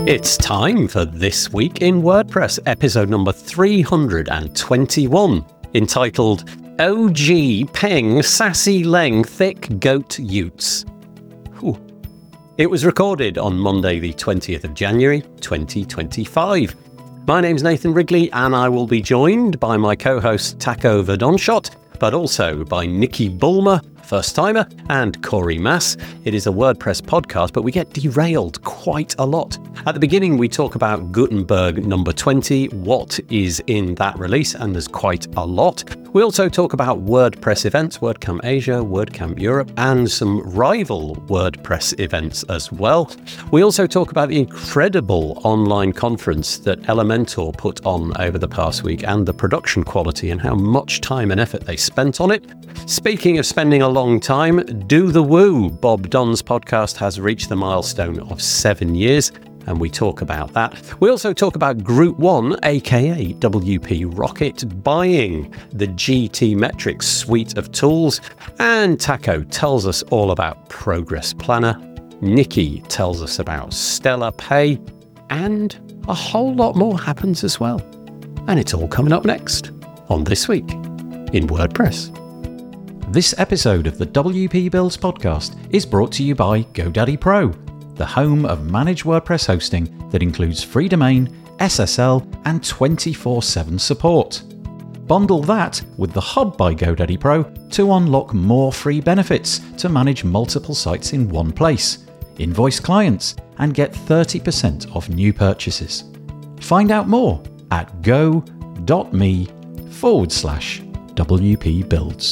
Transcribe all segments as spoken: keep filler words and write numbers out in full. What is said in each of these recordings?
It's time for This Week in WordPress, episode number three hundred twenty-one, entitled O G Peng Sassy Leng Thick Goat Utes. Ooh. It was recorded on Monday the twentieth of January, twenty twenty-five. My name's Nathan Wrigley, and I will be joined by my co-host Taco Verdonschot, but also by Nikki Bulmer, first-timer, and Corey Mass. It is a WordPress podcast, but we get derailed quite a lot. At the beginning, we talk about Gutenberg number twenty, what is in that release, and there's quite a lot. We also talk about WordPress events, WordCamp Asia, WordCamp Europe, and some rival WordPress events as well. We also talk about the incredible online conference that Elementor put on over the past week and the production quality and how much time and effort they spent on it. Speaking of spending a long time, Do the Woo, Bob Dunn's podcast has reached the milestone of seven years. And we talk about that. We also talk about Group One, aka W P Rocket, buying the G T Metrics suite of tools. And Taco tells us all about Progress Planner. Nikki tells us about Stellar Pay. And a whole lot more happens as well. And it's all coming up next on This Week in WordPress. This episode of the W P Builds podcast is brought to you by GoDaddy Pro, the home of managed WordPress hosting that includes free domain, S S L, and twenty-four seven support. Bundle that with the Hub by GoDaddy Pro to unlock more free benefits to manage multiple sites in one place, invoice clients, and get thirty percent off new purchases. Find out more at go.me forward slash WP Builds.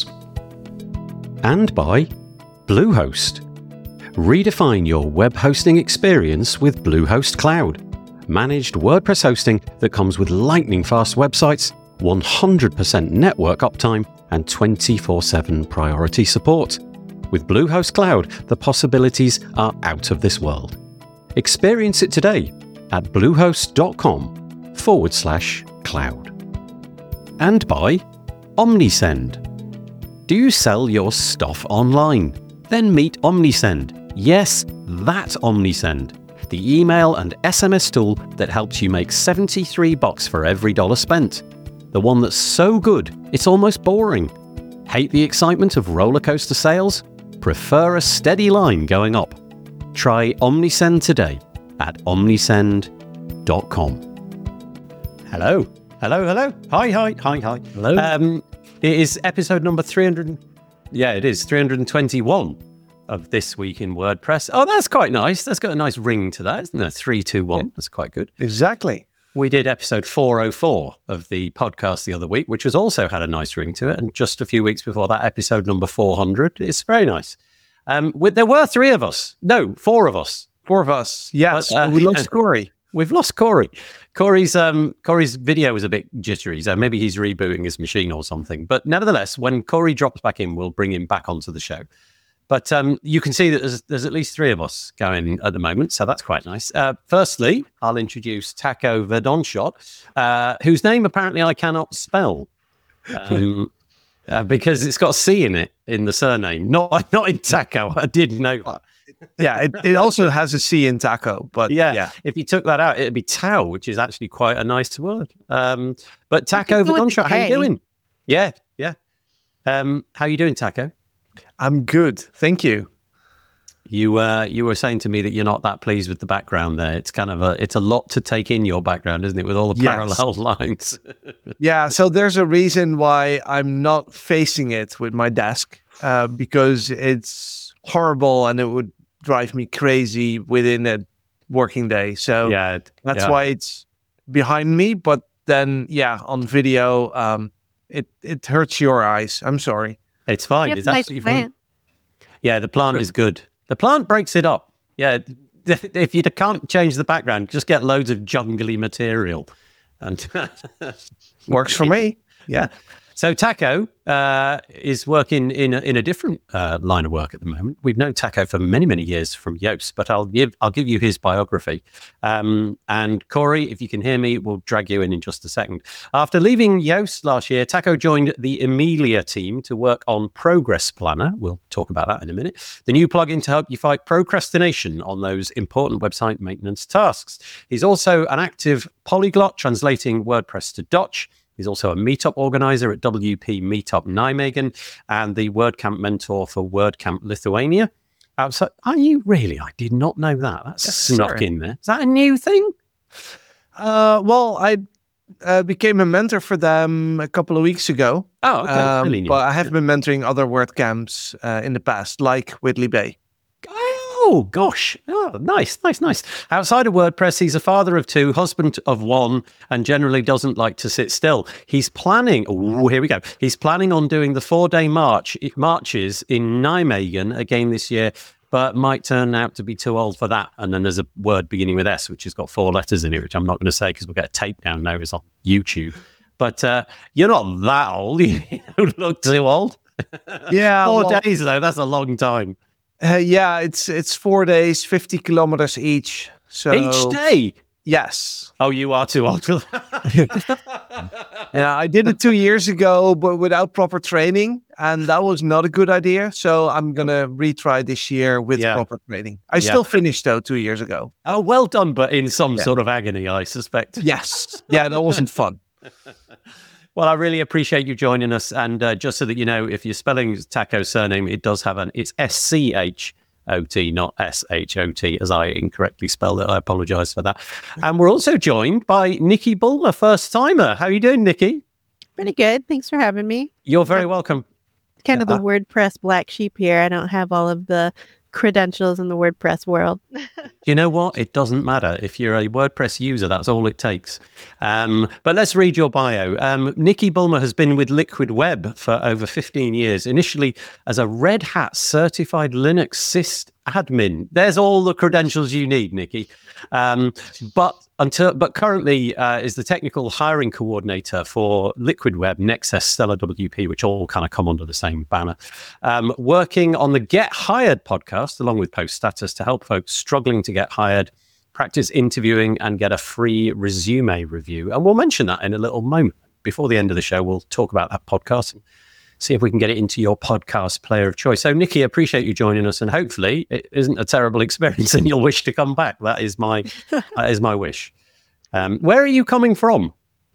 And by Bluehost. Redefine your web hosting experience with Bluehost Cloud. Managed WordPress hosting that comes with lightning-fast websites, one hundred percent network uptime, and twenty-four seven priority support. With Bluehost Cloud, the possibilities are out of this world. Experience it today at bluehost.com forward slash cloud. And by Omnisend. Do you sell your stuff online? Then meet Omnisend. Yes, that Omnisend. The email and S M S tool that helps you make seventy-three bucks for every dollar spent. The one that's so good, it's almost boring. Hate the excitement of roller coaster sales? Prefer a steady line going up? Try Omnisend today at omnisend dot com. Hello. Hello, hello. Hi, hi, hi, hi. Hello. Um, it is episode number three hundred. Yeah, it is three hundred twenty-one of This Week in WordPress. Oh, that's quite nice. That's got a nice ring to that, isn't it? three two one. That's quite good. Exactly. We did episode four oh four of the podcast the other week, which has also had a nice ring to it. And just a few weeks before that, episode number four hundred. It's very nice. Um, we, there were three of us. No, four of us. Four of us. Yes. But, uh, we lost Corey. We've lost Corey. Corey's um, Corey's video was a bit jittery, so maybe he's rebooting his machine or something. But nevertheless, when Corey drops back in, we'll bring him back onto the show. But um, you can see that there's, there's at least three of us going at the moment, so that's quite nice. Uh, firstly, I'll introduce Taco Verdonschot, uh, whose name apparently I cannot spell um, uh, because it's got a C in it in the surname, not not in Taco. I did know that. Yeah, it, it also has a C in Taco, but yeah, yeah. If you took that out, it'd be Tao, which is actually quite a nice word. Um, but Taco Verdonschot, how you doing? Yeah, yeah. Um, how you doing, Taco? I'm good, thank you. You uh, you were saying to me that you're not that pleased with the background there. It's kind of a it's a lot to take in your background, isn't it, with all the Yes. parallel lines? Yeah, so there's a reason why I'm not facing it with my desk, uh, because it's horrible and it would drive me crazy within a working day. So yeah, that's yeah. why it's behind me. But then, yeah, on video, um, it it hurts your eyes. I'm sorry. It's fine. Yep, It's nice absolutely plan. fine. Yeah, the plant is good. The plant breaks it up. Yeah, if you can't change the background, just get loads of jungly material. And Works for me. Yeah. So Taco uh, is working in a, in a different uh, line of work at the moment. We've known Taco for many, many years from Yoast, but I'll give I'll give you his biography. Um, and Corey, if you can hear me, we'll drag you in in just a second. After leaving Yoast last year, Taco joined the Emilia team to work on Progress Planner. We'll talk about that in a minute. The new plugin to help you fight procrastination on those important website maintenance tasks. He's also an active polyglot, translating WordPress to Dutch. He's also a meetup organizer at W P Meetup Nijmegen and the WordCamp mentor for WordCamp Lithuania. Uh, so, are you really? I did not know that. That's Yes, snuck sir. in there. Is that a new thing? Uh, well, I uh, became a mentor for them a couple of weeks ago. Oh, okay. Um, Really new. but I have been mentoring other WordCamps uh, in the past, like Whitley Bay. Oh, gosh. Oh, nice, nice, nice. Outside of WordPress, he's a father of two, husband of one, and generally doesn't like to sit still. He's planning, oh, here we go. He's planning on doing the four-day march marches in Nijmegen again this year, but might turn out to be too old for that. And then there's a word beginning with S, which has got four letters in it, which I'm not going to say because we'll get a takedown notice on YouTube. But uh, you're not that old. You don't look too old. Yeah. Four well, days, though. That's a long time. Uh, yeah, it's it's four days, fifty kilometers each. So Each day? yes. Oh, you are too old for that. Yeah, I did it two years ago, but without proper training, and that was not a good idea. So I'm gonna retry this year with Yeah. proper training. I Yeah. still finished though two years ago. Oh, well done, but in some Yeah. sort of agony, I suspect. Yes. Yeah, that wasn't fun. Well, I really appreciate you joining us. And uh, just so that you know, if you're spelling Taco's surname, it does have an, it's S C H O T, not S H O T, as I incorrectly spelled it. I apologize for that. And we're also joined by Nikki Bulmer, first timer. How are you doing, Nikki? Pretty good. Thanks for having me. You're very welcome. Kind of the WordPress black sheep here. I don't have all of the credentials in the WordPress world. You know what? It doesn't matter. If you're a WordPress user, that's all it takes. Um, but let's read your bio. Um, Nikki Bulmer has been with Liquid Web for over fifteen years, initially as a Red Hat certified Linux sys admin. There's all the credentials you need, Nikki. Um, but until, but currently uh, is the technical hiring coordinator for Liquid Web, Nexus, Stellar W P, which all kind of come under the same banner. Um, working on the Get Hired podcast, along with Post Status, to help folks struggling to get hired, practice interviewing, and get a free resume review. And we'll mention that in a little moment. Before the end of the show, we'll talk about that podcast and see if we can get it into your podcast player of choice. So, Nikki, I appreciate you joining us, and hopefully it isn't a terrible experience and you'll wish to come back. That is my that is my wish. Um, where are you coming from?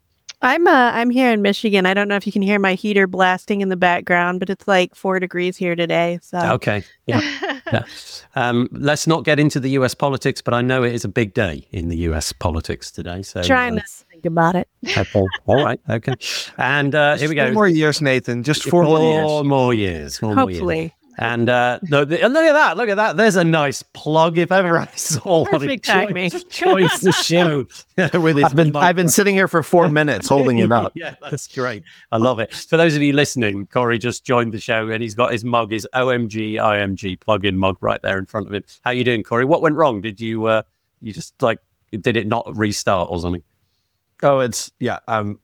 I'm uh, I'm here in Michigan. I don't know if you can hear my heater blasting in the background, but it's like four degrees here today. So Okay. Yeah. yeah. Um, let's not get into the U S politics, but I know it is a big day in the U S politics today. So trying uh, to think about it. okay. All right. Okay. And uh, here we go. Four more years, Nathan. Just four, more years. Four more years. Four more years. Hopefully. And uh, no, the, look at that! Look at that! There's a nice plug. If ever I saw one, Perfect timing. choice the show with his I've been I've been sitting here for four minutes holding it up. Yeah, that's great. I love it. For those of you listening, Corey just joined the show and he's got his mug, his O M G I M G plug-in mug right there in front of him. How you doing, Corey? What went wrong? Did you uh, you just like did it not restart or something? Oh, it's yeah. Um,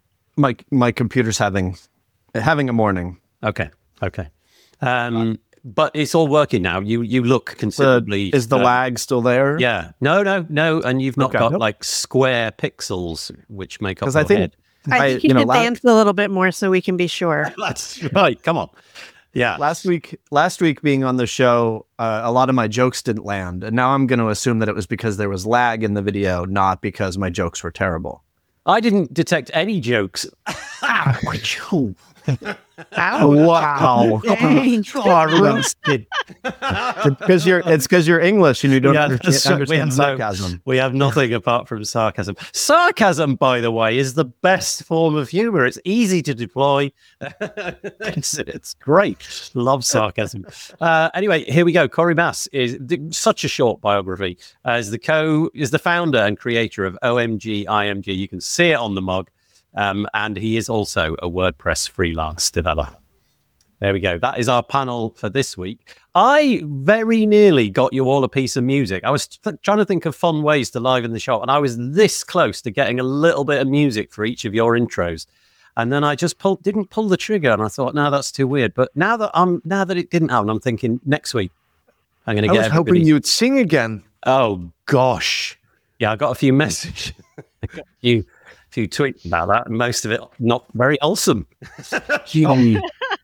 my my computer's having having a morning. Okay, okay. Um, but it's all working now. You you look considerably. The, is the uh, lag still there? Yeah. No, no, no. And you've not Okay. got Nope. like square pixels which make up 'Cause your I think- head. I I- think you you know, should la- dance a little bit more so we can be sure. That's right. Come on. Yeah. Last week, last week being on the show, uh, a lot of my jokes didn't land, and now I'm going to assume that it was because there was lag in the video, not because my jokes were terrible. I didn't detect any jokes. Wow! Dang. Roasted. Because you're it's because you're English and you don't Yeah, understand, that's right. We understand have no- sarcasm. We have nothing apart from sarcasm. Sarcasm, by the way, is the best form of humor. It's easy to deploy. it's, it's great. Love sarcasm. Uh, anyway, here we go. Corey Bass is th- such a short biography. Uh, is the co is the founder and creator of O M G I M G. You can see it on the mug, um, and he is also a WordPress freelance developer. There we go. That is our panel for this week. I very nearly got you all a piece of music. I was th- trying to think of fun ways to liven the show, and I was this close to getting a little bit of music for each of your intros. And then I just pulled, didn't pull the trigger, and I thought, no, that's too weird. But now that I'm, now that it didn't happen, I'm thinking next week I'm going to I get. was hoping everybody- you'd sing again. Oh gosh, yeah, I got a few messages, I got a few, few tweets about that, and most of it not very wholesome. um,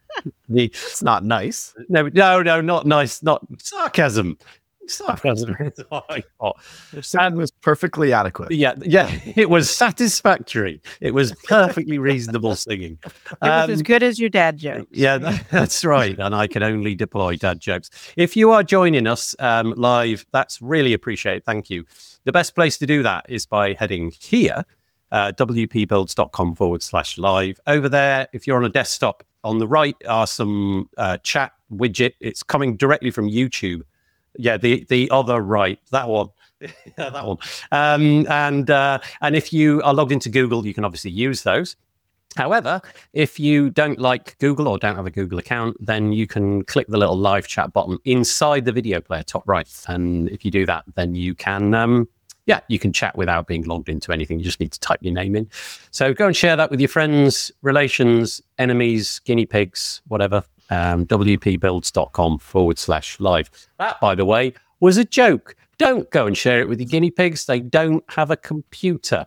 the It's not nice. no, no, no, not nice, not sarcasm. Sarcasm. is what I thought. It was perfectly adequate. Yeah, yeah, it was satisfactory. It was perfectly reasonable singing. It was Um, as good as your dad joke. Yeah, that- that's right. And I can only deploy dad jokes. If you are joining us um, live, that's really appreciated. Thank you. The best place to do that is by heading here, uh, wpbuilds.com forward slash live. Over there, if you're on a desktop, on the right are some uh, chat widget. It's coming directly from YouTube. Yeah, the the other right, that one. Yeah, that one. Um, and uh, and if you are logged into Google, you can obviously use those. However, if you don't like Google or don't have a Google account, then you can click the little live chat button inside the video player, top right. And if you do that, then you can, um, yeah, you can chat without being logged into anything. You just need to type your name in. So go and share that with your friends, relations, enemies, guinea pigs, whatever. Um, wpbuilds.com forward slash live. That, by the way, was a joke. Don't go and share it with your guinea pigs. They don't have a computer.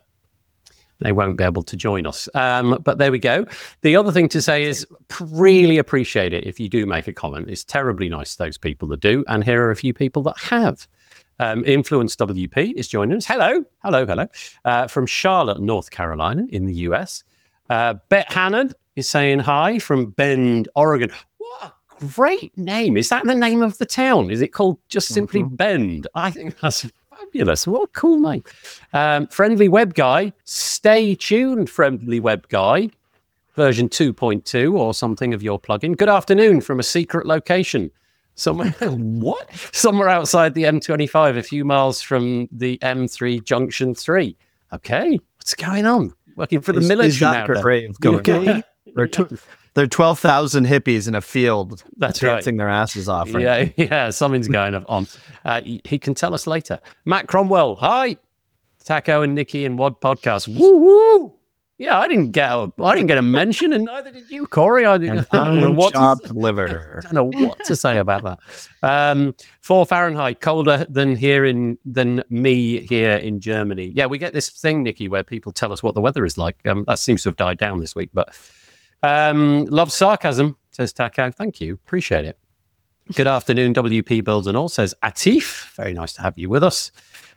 They won't be able to join us. Um, but there we go. The other thing to say is really appreciate it if you do make a comment. It's terribly nice, those people that do. And here are a few people that have. Um, Influence W P is joining us. Hello, hello, hello. Uh, from Charlotte, North Carolina in the U S. Uh, Bet Hannon is saying hi from Bend, Oregon. What a great name. Is that the name of the town? Is it called just simply mm-hmm. Bend? I think that's fabulous. What a cool name. Um, Friendly Web Guy. Stay tuned, Friendly Web Guy. Version two point two or something of your plugin. Good afternoon from a secret location. Somewhere, what? Somewhere outside the M twenty-five, a few miles from the M three Junction three. Okay, what's going on? Working for the is, military is that now. brave going okay? on? They're, tw- they're twelve thousand hippies in a field. That's dancing right. their asses off. Right yeah, yeah, something's going on. Uh, he, he can tell us later. Matt Cromwell, hi. Taco and Nikki and Wad podcast. Woo woo. Yeah, I didn't get a, I didn't get a mention, and neither did you, Corey. I didn't I don't know what chopped to, liver. I don't know what to say about that. Um, four Fahrenheit, colder than here in than me here in Germany. Yeah, we get this thing, Nikki, where people tell us what the weather is like. Um, that seems to have died down this week, but um, love sarcasm, says Taco. Thank you, appreciate it. Good afternoon, W P Builds and all, says Atif. Very nice to have you with us.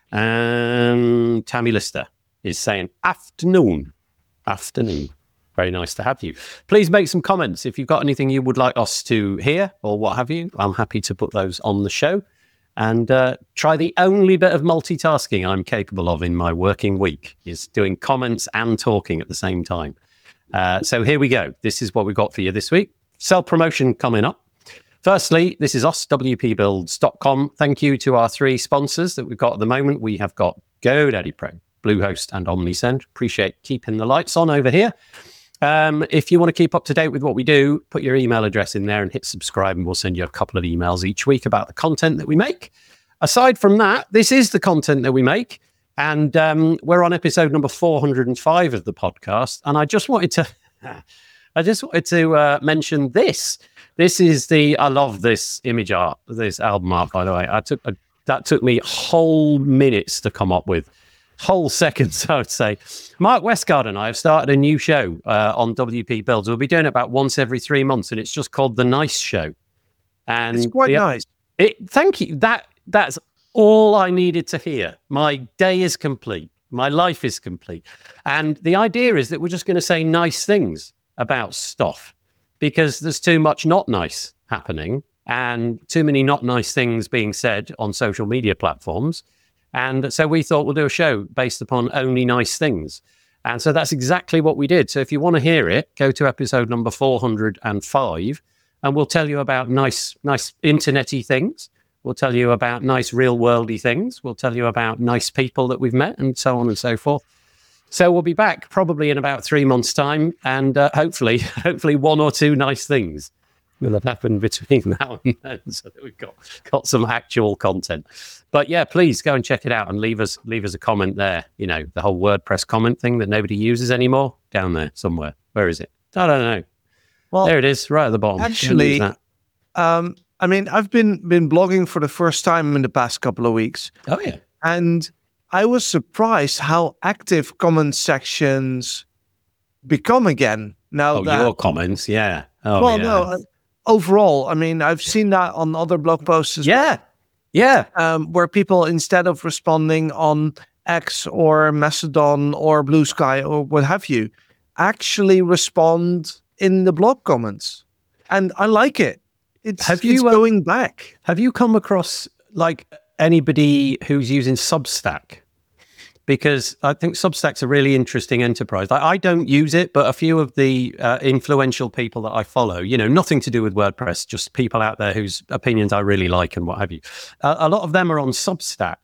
Um, Tammy Lister is saying afternoon. Afternoon. Very nice to have you. Please make some comments if you've got anything you would like us to hear or what have you. I'm happy to put those on the show and uh, try the only bit of multitasking I'm capable of in my working week is doing comments and talking at the same time. Uh, so here we go. This is what we've got for you this week. Self-promotion coming up. Firstly, this is us, W P builds dot com. Thank you to our three sponsors that we've got at the moment. We have got GoDaddy Pro, Bluehost and OmniSend. Appreciate keeping the lights on over here. Um, if you want to keep up to date with what we do, put your email address in there and hit subscribe, and we'll send you a couple of emails each week about the content that we make. Aside from that, this is the content that we make, and um, we're on episode number four hundred five of the podcast. And I just wanted to, I just wanted to uh, mention this. This is the, I love this image art, this album art, by the way. I took a, that took me whole minutes to come up with. Whole seconds, I would say. Mark Westgard and I have started a new show uh, on W P Builds. We'll be doing it about once every three months, and it's just called The Nice Show. And it's quite the, nice. It, thank you. That That's all I needed to hear. My day is complete. My life is complete. And the idea is that we're just going to say nice things about stuff because there's too much not nice happening and too many not nice things being said on social media platforms. And so we thought we'll do a show based upon only nice things. And so that's exactly what we did. So if you want to hear it, go to episode number four hundred five and we'll tell you about nice, nice internet-y things. We'll tell you about nice real worldy things. We'll tell you about nice people that we've met and so on and so forth. So we'll be back probably in about three months' time and uh, hopefully, hopefully one or two nice things will have happened between now and then, so that we've got got some actual content. But yeah, please go and check it out and leave us leave us a comment there. You know, the whole WordPress comment thing that nobody uses anymore, down there somewhere. Where is it? I don't know. Well, there it is, right at the bottom. Actually, um, I mean, I've been been blogging for the first time in the past couple of weeks. Oh yeah, and I was surprised how active comment sections become again now. Oh, that, your comments, yeah. Oh, well, yeah. no, uh, overall, I mean, I've seen that on other blog posts as Yeah, yeah. well, um, where people, instead of responding on X or Mastodon or Blue Sky or what have you, actually respond in the blog comments. And I like it. It's, Have you, it's uh, going back. Have you come across like anybody who's using Substack? Because I think Substack's a really interesting enterprise. I, I don't use it, but a few of the uh, influential people that I follow, you know, nothing to do with WordPress, just people out there whose opinions I really like and what have you. Uh, a lot of them are on Substack.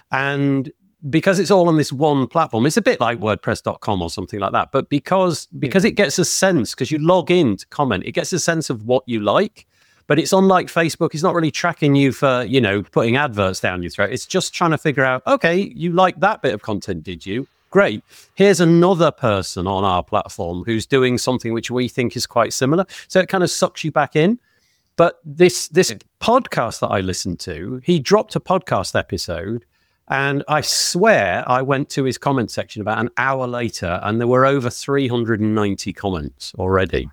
And because it's all on this one platform, it's a bit like WordPress dot com or something like that. But because because it gets a sense, because you log in to comment, it gets a sense of what you like. But it's unlike Facebook. It's not really tracking you for, you know, putting adverts down your throat. It's just trying to figure out, okay, you like that bit of content, did you? Great. Here's another person on our platform who's doing something which we think is quite similar. So it kind of sucks you back in. But this this podcast that I listened to, he dropped a podcast episode, and I swear I went to his comment section about an hour later, and there were over three hundred ninety comments already.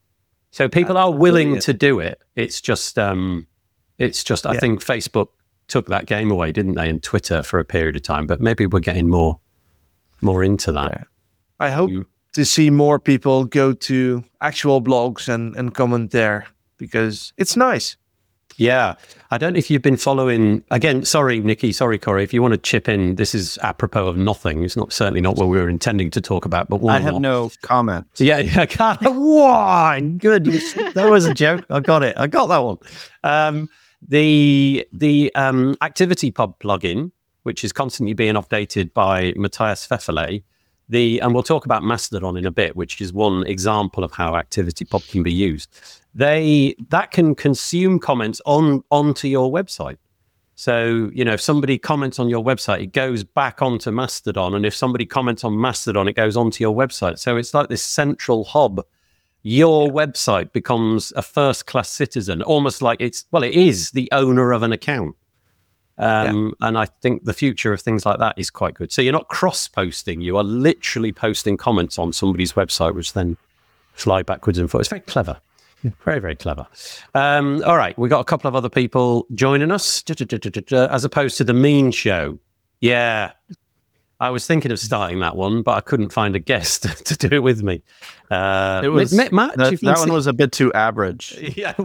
So people are willing to do it. It's just, um, it's just. I Yeah. think Facebook took that game away, didn't they? And Twitter for a period of time. But maybe we're getting more, more into that. Yeah. I hope You- to see more people go to actual blogs and, and comment there, because it's nice. Yeah. I don't know if you've been following, again, sorry, Nikki, sorry, Corey, if you want to chip in, this is apropos of nothing. It's not certainly not what we were intending to talk about, but why I have not? no comment. Yeah, yeah. God, why? Good. That was a joke. I got it. I got that one. Um, the the um, ActivityPub plugin, which is constantly being updated by Matthias Pfefferle, the and we'll talk about Mastodon in a bit, which is one example of how ActivityPub can be used. They that can consume comments on onto your website. So, you know, if somebody comments on your website, it goes back onto Mastodon. And if somebody comments on Mastodon, it goes onto your website. So it's like this central hub. Your website becomes a first-class citizen, almost like it's, well, it is the owner of an account. Um, yeah. And I think the future of things like that is quite good. So you're not cross-posting. You are literally posting comments on somebody's website, which then fly backwards and forwards. It's very clever. Very, very clever. Um, all right, we got a couple of other people joining us, as opposed to the Mean Show. Yeah, I was thinking of starting that one, but I couldn't find a guest to do it with me. Uh, it was Matt. Matt that, that one was a bit too average. Yeah,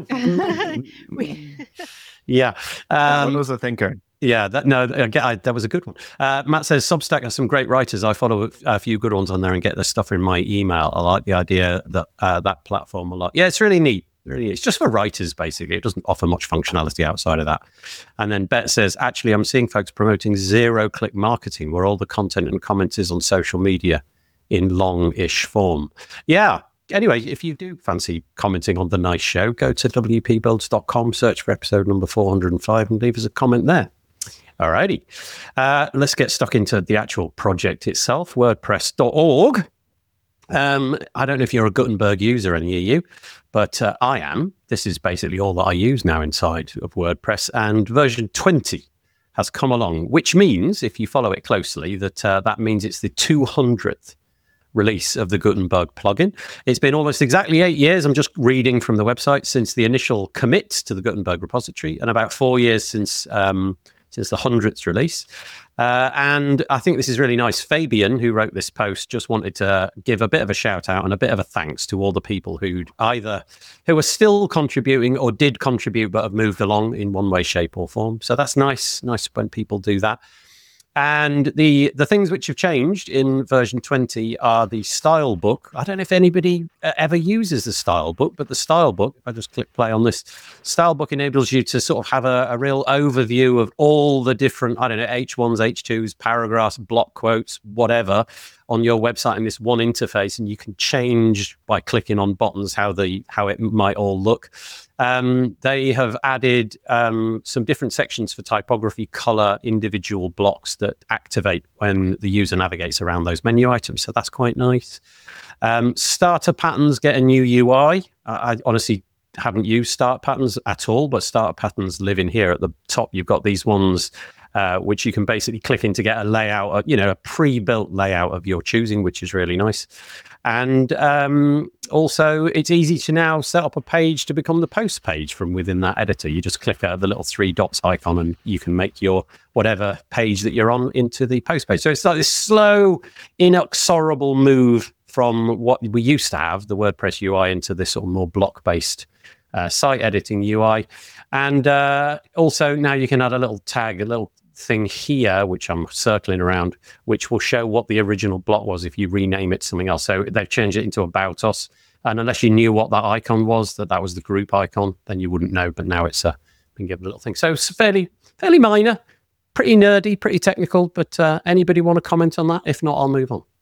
yeah. Um, that one was a thinker. Yeah, that, no, I, that was a good one. Uh, Matt says, Substack has some great writers. I follow a few good ones on there and get their stuff in my email. I like the idea that uh, that platform a lot. Yeah, it's really neat. Really, it's just for writers, basically. It doesn't offer much functionality outside of that. And then Bet says, actually, I'm seeing folks promoting zero-click marketing, where all the content and comments is on social media in long-ish form. Yeah. Anyway, if you do fancy commenting on the nice show, go to w p builds dot com, search for episode number four hundred five, and leave us a comment there. All righty. Uh, let's get stuck into the actual project itself, WordPress dot org. Um, I don't know if you're a Gutenberg user, any of you, but uh, I am. This is basically all that I use now inside of WordPress, and version twenty has come along, which means, if you follow it closely, that uh, that means it's the two hundredth release of the Gutenberg plugin. It's been almost exactly eight years, I'm just reading from the website, since the initial commit to the Gutenberg repository, and about four years since... Um, since the hundredth release. Uh, and I think this is really nice. Fabian, who wrote this post, just wanted to give a bit of a shout out and a bit of a thanks to all the people who'd either, who are still contributing or did contribute, but have moved along in one way, shape or form. So that's nice, nice when people do that. And the the things which have changed in version twenty are the style book. I don't know if anybody uh, ever uses the style book, but the style book, if I just click play on this, style book enables you to sort of have a, a real overview of all the different, I don't know, H ones, H twos, paragraphs, block quotes, whatever, on your website in this one interface, and you can change by clicking on buttons how the how it might all look. Um, they have added um, some different sections for typography, color, individual blocks that activate when the user navigates around those menu items. So that's quite nice. Um, starter patterns get a new U I. I, I honestly haven't used start patterns at all, but starter patterns live in here at the top. You've got these ones uh, which you can basically click in to get a layout, you know, a pre-built layout of your choosing, which is really nice. And um, also, it's easy to now set up a page to become the post page from within that editor. You just click out the little three dots icon and you can make your whatever page that you're on into the post page. So it's like this slow, inexorable move from what we used to have, the WordPress U I, into this sort of more block-based uh, site editing U I. And uh, also now you can add a little tag, a little thing here, which I'm circling around, which will show what the original block was if you rename it something else. So they've changed it into About Us. And unless you knew what that icon was, that that was the group icon, then you wouldn't know. But now it's a, been given a little thing. So it's fairly, fairly minor, pretty nerdy, pretty technical. But uh, anybody want to comment on that? If not, I'll move on.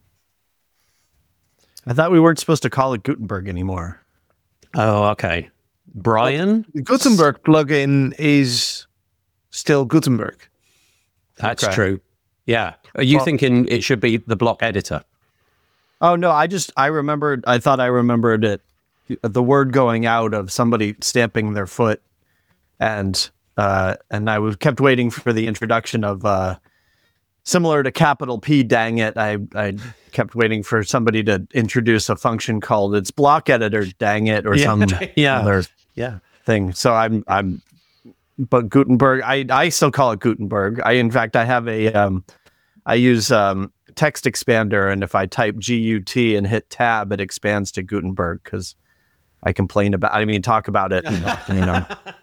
I thought we weren't supposed to call it Gutenberg anymore. Oh, okay. Brian? The Gutenberg plugin is still Gutenberg. That's Okay. true. Yeah. Are you Well- thinking it should be the block editor? Oh, no, I just, I remembered, I thought I remembered it, the word going out of somebody stamping their foot. And, uh, and I was kept waiting for the introduction of, uh, similar to capital P, dang it. I, I kept waiting for somebody to introduce a function called it's block editor, dang it, or Yeah. some Yeah. other Yeah. thing. So I'm, I'm, but Gutenberg, I, I still call it Gutenberg. I, in fact, I have a, um, I use, um, text expander. And if I type G U T and hit tab, it expands to Gutenberg because I complain about, I mean, talk about it, you know,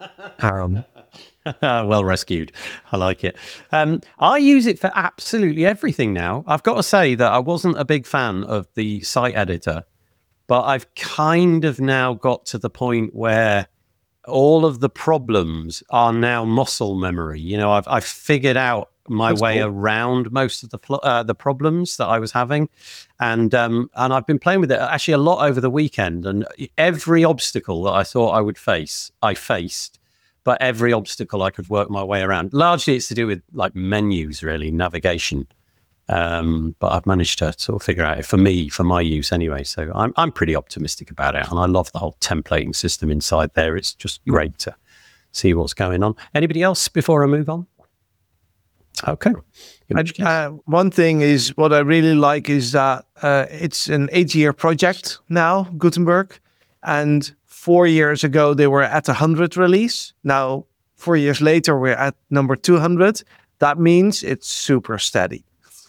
um, Well rescued. I like it. Um, I use it for absolutely everything now. I've got to say that I wasn't a big fan of the site editor, but I've kind of now got to the point where all of the problems are now muscle memory. You know, I've I've figured out my That's way cool. around most of the pl- uh, the problems that I was having, and um, and I've been playing with it actually a lot over the weekend. And every obstacle that I thought I would face, I faced. But every obstacle I could work my way around. Largely, it's to do with like menus, really, navigation. Um, but I've managed to sort of figure out it for me, for my use anyway. So I'm I'm pretty optimistic about it, and I love the whole templating system inside there. It's just great to see what's going on. Anybody else before I move on? Okay. I, uh, one thing is what I really like is that uh, it's an eight-year project now, Gutenberg, and four years ago they were at a hundred release. Now, four years later, we're at number two hundred. That means it's super steady,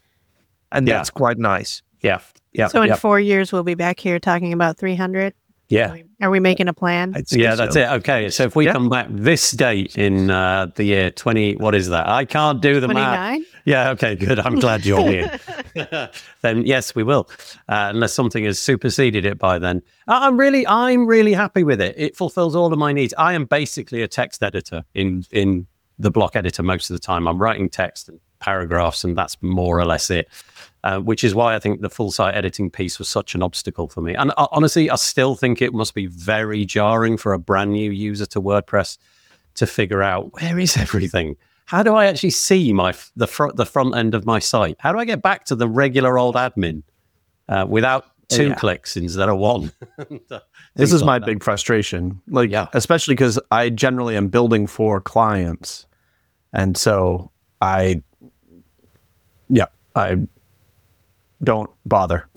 and Yeah. that's quite nice. yeah, yeah, So in yeah, four years, we'll be back here talking about three hundred. yeah. Are we making a plan? I'd Yeah, say that's so. it. Okay, so if we Yeah. come back this date in uh, the year twenty, what is that? I can't do the math. twenty-nine? Yeah, okay, good. I'm glad you're here. Then yes, we will, uh, unless something has superseded it by then. I- I'm really, I'm really happy with it. It fulfills all of my needs. I am basically a text editor in in the block editor most of the time. I'm writing text and paragraphs, and that's more or less it. Uh, which is why I think the full site editing piece was such an obstacle for me. And uh, honestly, I still think it must be very jarring for a brand new user to WordPress to figure out where is everything. How do I actually see my f- the front the front end of my site? How do I get back to the regular old admin uh, without two Yeah. clicks instead of one? this Things is like my that. big frustration. Like, Yeah. especially because I generally am building for clients. And so I, yeah, I don't bother.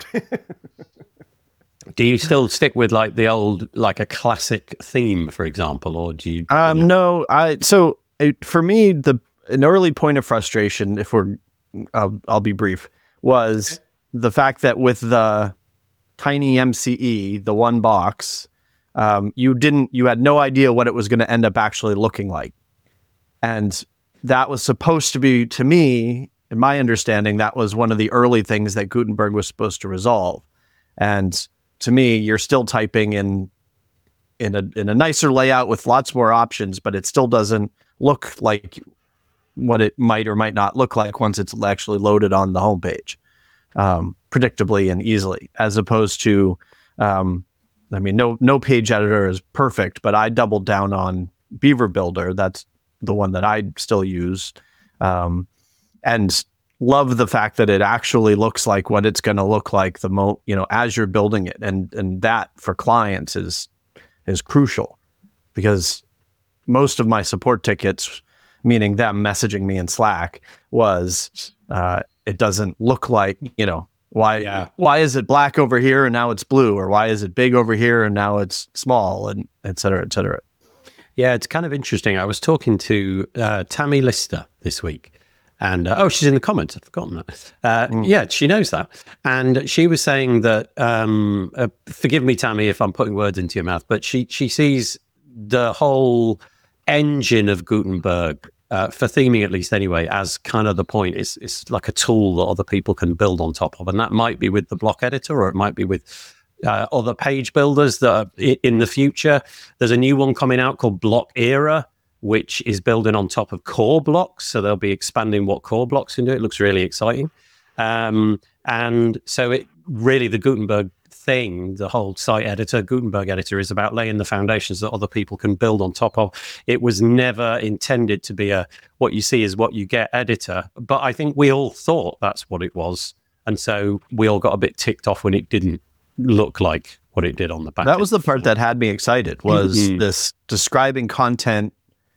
Do you still stick with like the old, like a classic theme, for example, or do you? Um, no, I so it, for me, the an early point of frustration, if we're, I'll, I'll be brief, was the fact that with the tiny M C E, the one box, um, you didn't, you had no idea what it was going to end up actually looking like, and that was supposed to be, to me, in my understanding, that was one of the early things that Gutenberg was supposed to resolve, and to me, you're still typing in in a in a nicer layout with lots more options, but it still doesn't look like what it might or might not look like once it's actually loaded on the homepage. um, predictably and easily, as opposed to, um, I mean, no no page editor is perfect, but I doubled down on Beaver Builder. That's the one that I still use, um, and love the fact that it actually looks like what it's going to look like the mo you know as you're building it, and and that for clients is is crucial, because most of my support tickets, meaning them messaging me in Slack, was uh, it doesn't look like, you know, why Yeah. why is it black over here and now it's blue, or why is it big over here and now it's small, and et cetera, et cetera. Yeah, it's kind of interesting. I was talking to uh, Tammy Lister this week. And, uh, oh, she's in the comments. I've forgotten that. Uh, Mm. Yeah, she knows that. And she was saying that, um, uh, forgive me, Tammy, if I'm putting words into your mouth, but she, she sees the whole engine of Gutenberg, uh, for theming at least anyway, as kind of the point. It's, it's like a tool that other people can build on top of. And that might be with the block editor, or it might be with uh, other page builders that are i- in the future. There's a new one coming out called Block Era, which is building on top of core blocks. So they'll be expanding what core blocks can do. It looks really exciting. Um, and so it really, the Gutenberg thing, the whole site editor, Gutenberg editor, is about laying the foundations that other people can build on top of. It was never intended to be a, what you see is what you get editor. But I think we all thought that's what it was. And so we all got a bit ticked off when it didn't look like what it did on the back. That was the part that had me excited, was Mhm. this describing content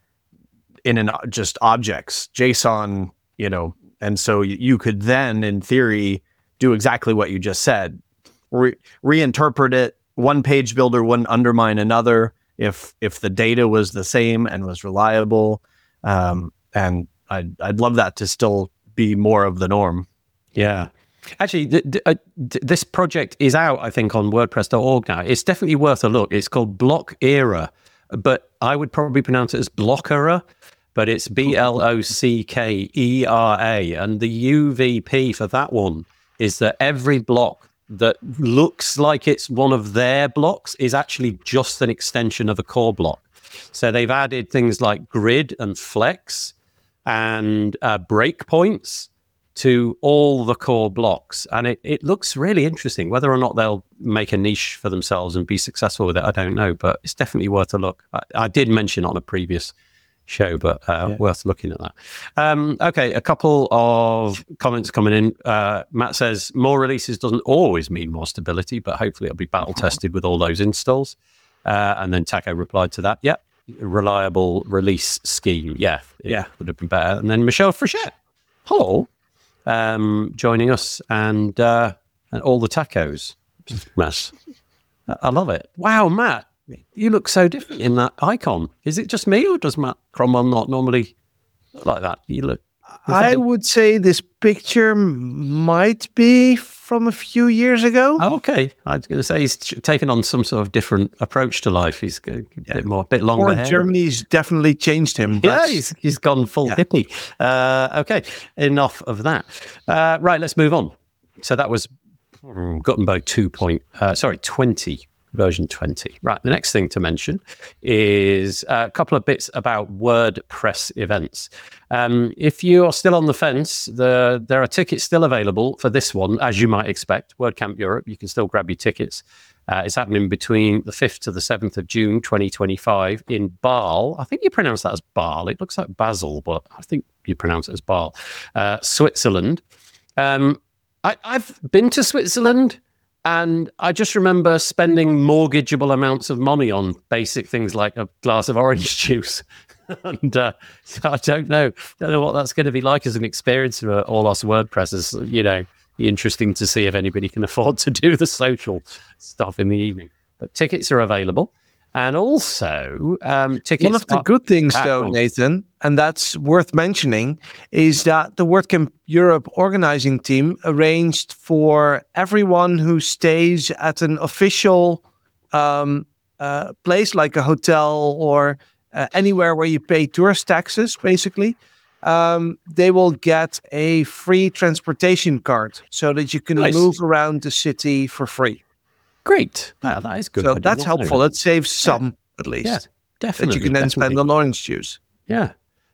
in an just objects, JSON, you know, and so y- you could then, in theory, do exactly what you just said, Re- reinterpret it. One page builder wouldn't undermine another if if the data was the same and was reliable, um, and I'd I'd love that to still be more of the norm. Yeah. Actually, th- th- uh, th- this project is out, I think, on WordPress dot org now. It's definitely worth a look. It's called Block Era, but I would probably pronounce it as Blockera, but it's B L O C K E R A. And the U V P for that one is that every block that looks like it's one of their blocks is actually just an extension of a core block. So they've added things like grid and flex and uh, breakpoints to all the core blocks. And it, it looks really interesting. Whether or not they'll make a niche for themselves and be successful with it, I don't know, but it's definitely worth a look. I, I did mention it on a previous show, but uh, Yeah. worth looking at that. Um, okay, a couple of comments coming in. Uh, Matt says, more releases doesn't always mean more stability, but hopefully it'll be battle tested with all those installs. Uh, and then Taco replied to that, yeah, reliable release scheme. Yeah, it Yeah. would have been better. And then Michelle Frechette, hello, um, joining us, and uh, and all the tacos. Matt, I I love it. Wow, Matt, you look so different in that icon. Is it just me, or does Matt Cromwell not normally look like that? You look. I would say this picture m- might be from a few years ago. Oh, okay, I was going to say he's ch- taken on some sort of different approach to life. He's got a bit more, a bit longer Or hair. Germany's definitely changed him. Yeah, That's- he's, he's gone full Yeah. hippie. Uh, okay, enough of that. Uh, right, let's move on. So that was mm, Gutenberg two point, uh, sorry, twenty, version twenty. Right, the next thing to mention is a couple of bits about WordPress events. Um, if you are still on the fence, the, there are tickets still available for this one, as you might expect, WordCamp Europe. You can still grab your tickets. Uh, it's happening between the fifth to the seventh of June, twenty twenty-five in Basel. I think you pronounce that as Basel. It looks like Basel, but I think you pronounce it as Basel, uh, Switzerland. Um, I, I've been to Switzerland, and I just remember spending mortgageable amounts of money on basic things like a glass of orange juice. and uh, so I don't know, don't know what that's going to be like as an experience for all us WordPressers. You know, be interesting to see if anybody can afford to do the social stuff in the evening. But tickets are available, and also um, tickets. One of the are- good things, Ah, though, go on. Nathan, and that's worth mentioning, is that the WordCamp Europe organizing team arranged for everyone who stays at an official um, uh, place like a hotel or uh, anywhere where you pay tourist taxes, basically. Um, they will get a free transportation card so that you can Nice. move around the city for free. Great. Wow, that is good. I So did that's not know helpful. that. It saves some, at least, Yeah, that definitely. you can then spend definitely. on orange juice. Yeah.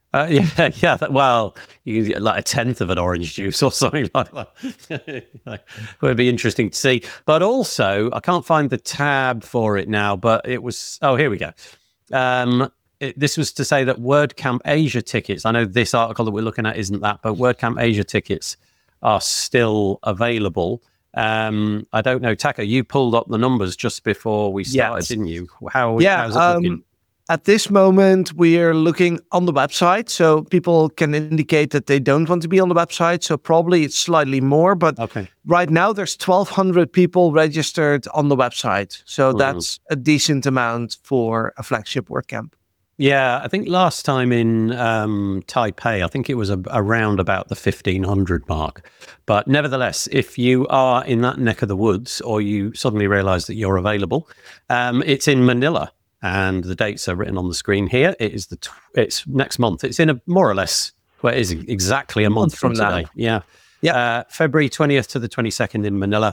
Uh, yeah, yeah. That, well, you can get like a tenth of an orange juice or something like that. Like, it would be interesting to see. But also, I can't find the tab for it now. But it was. Oh, here we go. Um, it, this was to say that WordCamp Asia tickets. I know this article that we're looking at isn't that, but WordCamp Asia tickets are still available. Um, I don't know, Taco. You pulled up the numbers just before we started, Yes. didn't you? How? Yeah. How's it Um, looking? at this moment, we are looking on the website, so people can indicate that they don't want to be on the website. So probably it's slightly more, but Okay. right now there's twelve hundred people registered on the website. So Mhm. that's a decent amount for a flagship WordCamp. Yeah, I think last time in um, Taipei, I think it was a, around about the fifteen hundred mark. But nevertheless, if you are in that neck of the woods or you suddenly realize that you're available, um, it's in Manila and the dates are written on the screen here. It is the tw- it's next month. It's in a more or less, well, it is exactly a month, month from from now. today. Yeah. Yeah. Uh, February twentieth to the twenty-second in Manila.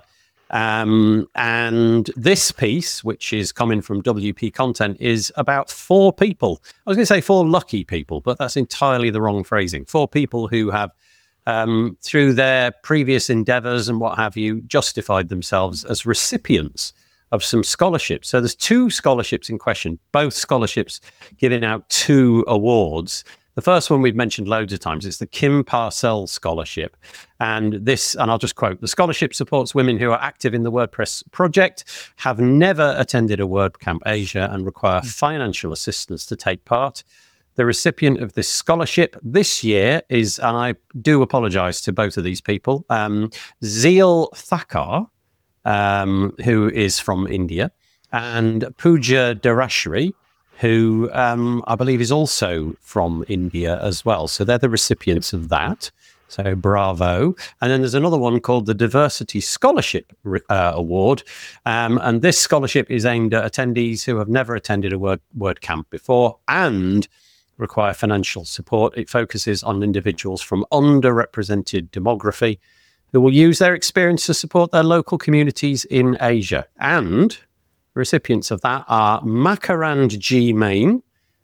Um, and this piece, which is coming from W P Content, is about four people. I was going to say four lucky people, but that's entirely the wrong phrasing. Four people who have, um, through their previous endeavors and what have you, justified themselves as recipients of some scholarships. So there's two scholarships in question, both scholarships giving out two awards. The first one we've mentioned loads of times. It's the Kim Parcell Scholarship. And this, and I'll just quote, the scholarship supports women who are active in the WordPress project, have never attended a WordCamp Asia and require financial assistance to take part. The recipient of this scholarship this year is, and I do apologize to both of these people, um, Zeel Thakkar, um, who is from India, and Pooja Darashri, who um, I believe is also from India as well. So they're the recipients of that. So bravo. And then there's another one called the Diversity Scholarship uh, Award. Um, and this scholarship is aimed at attendees who have never attended a Word, WordCamp before and require financial support. It focuses on individuals from underrepresented demography who will use their experience to support their local communities in Asia. And recipients of that are Makarand G. Main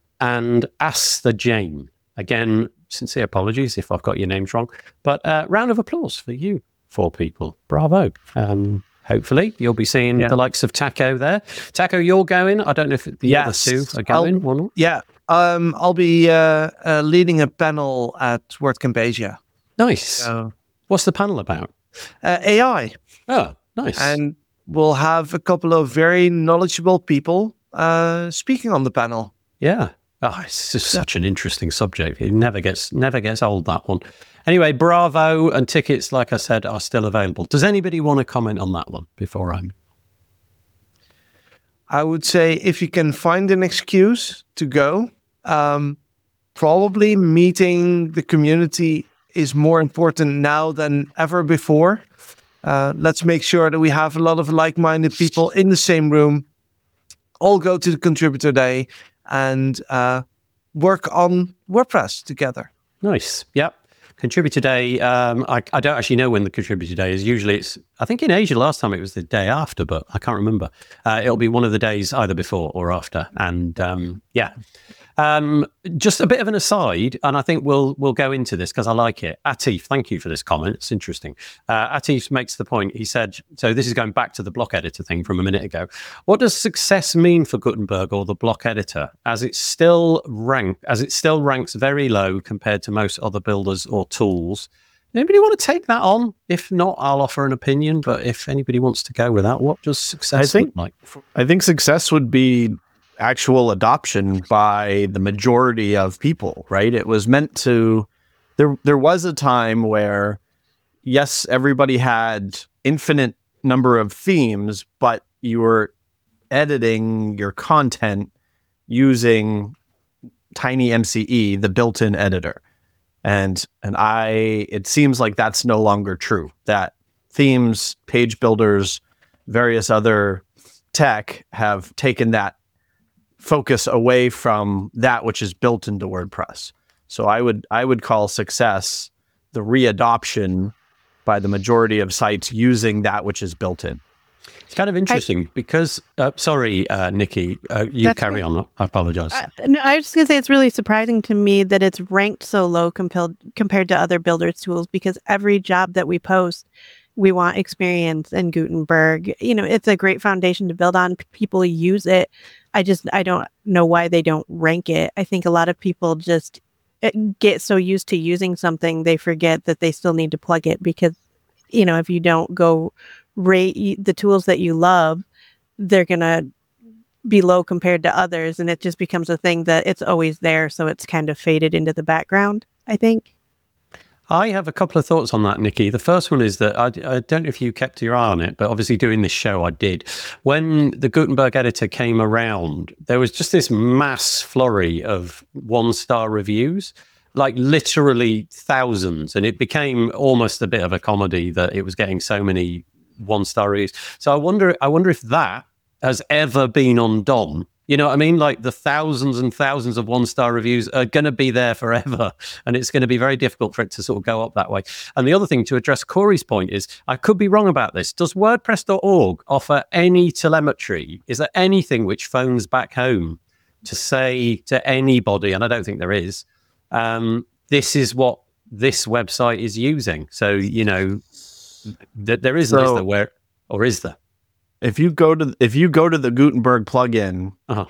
and Asta Jain. Again, sincere apologies if I've got your names wrong, but uh, round of applause for you four people. Bravo. Um, hopefully you'll be seeing Yeah. the likes of Taco there. Taco, you're going. I don't know if the Yes. other two are I'll- going or not. Yeah. Um, I'll be uh, uh, leading a panel at WordCamp Asia. Nice. So, What's the panel about? uh, A I. Oh, nice. And we'll have a couple of very knowledgeable people uh, speaking on the panel. Yeah. Oh, it's just such an interesting subject. It never gets never gets old, that one. Anyway, bravo, and tickets, like I said, are still available. Does anybody want to comment on that one before I'm... I would say if you can find an excuse to go, um, probably meeting the community is more important now than ever before. Uh, let's make sure that we have a lot of like-minded people in the same room, all go to the contributor day and uh, work on WordPress together. Nice. Yep. Contributor Day. Um, I, I don't actually know when the Contributor Day is. Usually it's, I think in Asia last time it was the day after, but I can't remember. Uh, it'll be one of the days either before or after. And um, yeah. Um, just a bit of an aside, and I think we'll we'll go into this because I like it. Atif, thank you for this comment. It's interesting. Uh, Atif makes the point. He said, so this is going back to the block editor thing from a minute ago. What does success mean for Gutenberg or the block editor, as it still rank as it still ranks very low compared to most other builders or tools? Anybody want to take that on? If not, I'll offer an opinion. But if anybody wants to go with that, what does success I think- look like? I think success would be actual adoption by the majority of people, right? It was meant to, there, there was a time where, yes, everybody had infinite number of themes, but you were editing your content using TinyMCE, the built-in editor. And, and I, it seems like that's no longer true, that themes, page builders, various other tech have taken that focus away from that which is built into WordPress. So I would I would call success the readoption by the majority of sites using that which is built in. It's kind of interesting I, because, uh, sorry, uh, Nikki, uh, you carry on. I apologize. Uh, no, I was just going to say it's really surprising to me that it's ranked so low compared compared to other builders tools, because every job that we post, we want Experience and Gutenberg. You know, it's a great foundation to build on. People use it. I just, I don't know why they don't rank it. I think a lot of people just get so used to using something, they forget that they still need to plug it, because, you know, if you don't go rate the tools that you love, they're going to be low compared to others. And it just becomes a thing that it's always there. So it's kind of faded into the background, I think. I have a couple of thoughts on that, Nikki. The first one is that I, I don't know if you kept your eye on it, but obviously doing this show, I did. When the Gutenberg editor came around, there was just this mass flurry of one-star reviews, like literally thousands. And it became almost a bit of a comedy that it was getting so many one-star reviews. So I wonder, I wonder if that has ever been undone. You know what I mean? Like the thousands and thousands of one-star reviews are going to be there forever, and it's going to be very difficult for it to sort of go up that way. And the other thing, to address Corey's point, is I could be wrong about this. Does WordPress dot org offer any telemetry? Is there anything which phones back home to say to anybody, and I don't think there is, um, this is what this website is using? So, you know, th- there isn't, so, is there, where, or is there? If you go to if you go to the Gutenberg plugin, uh-huh.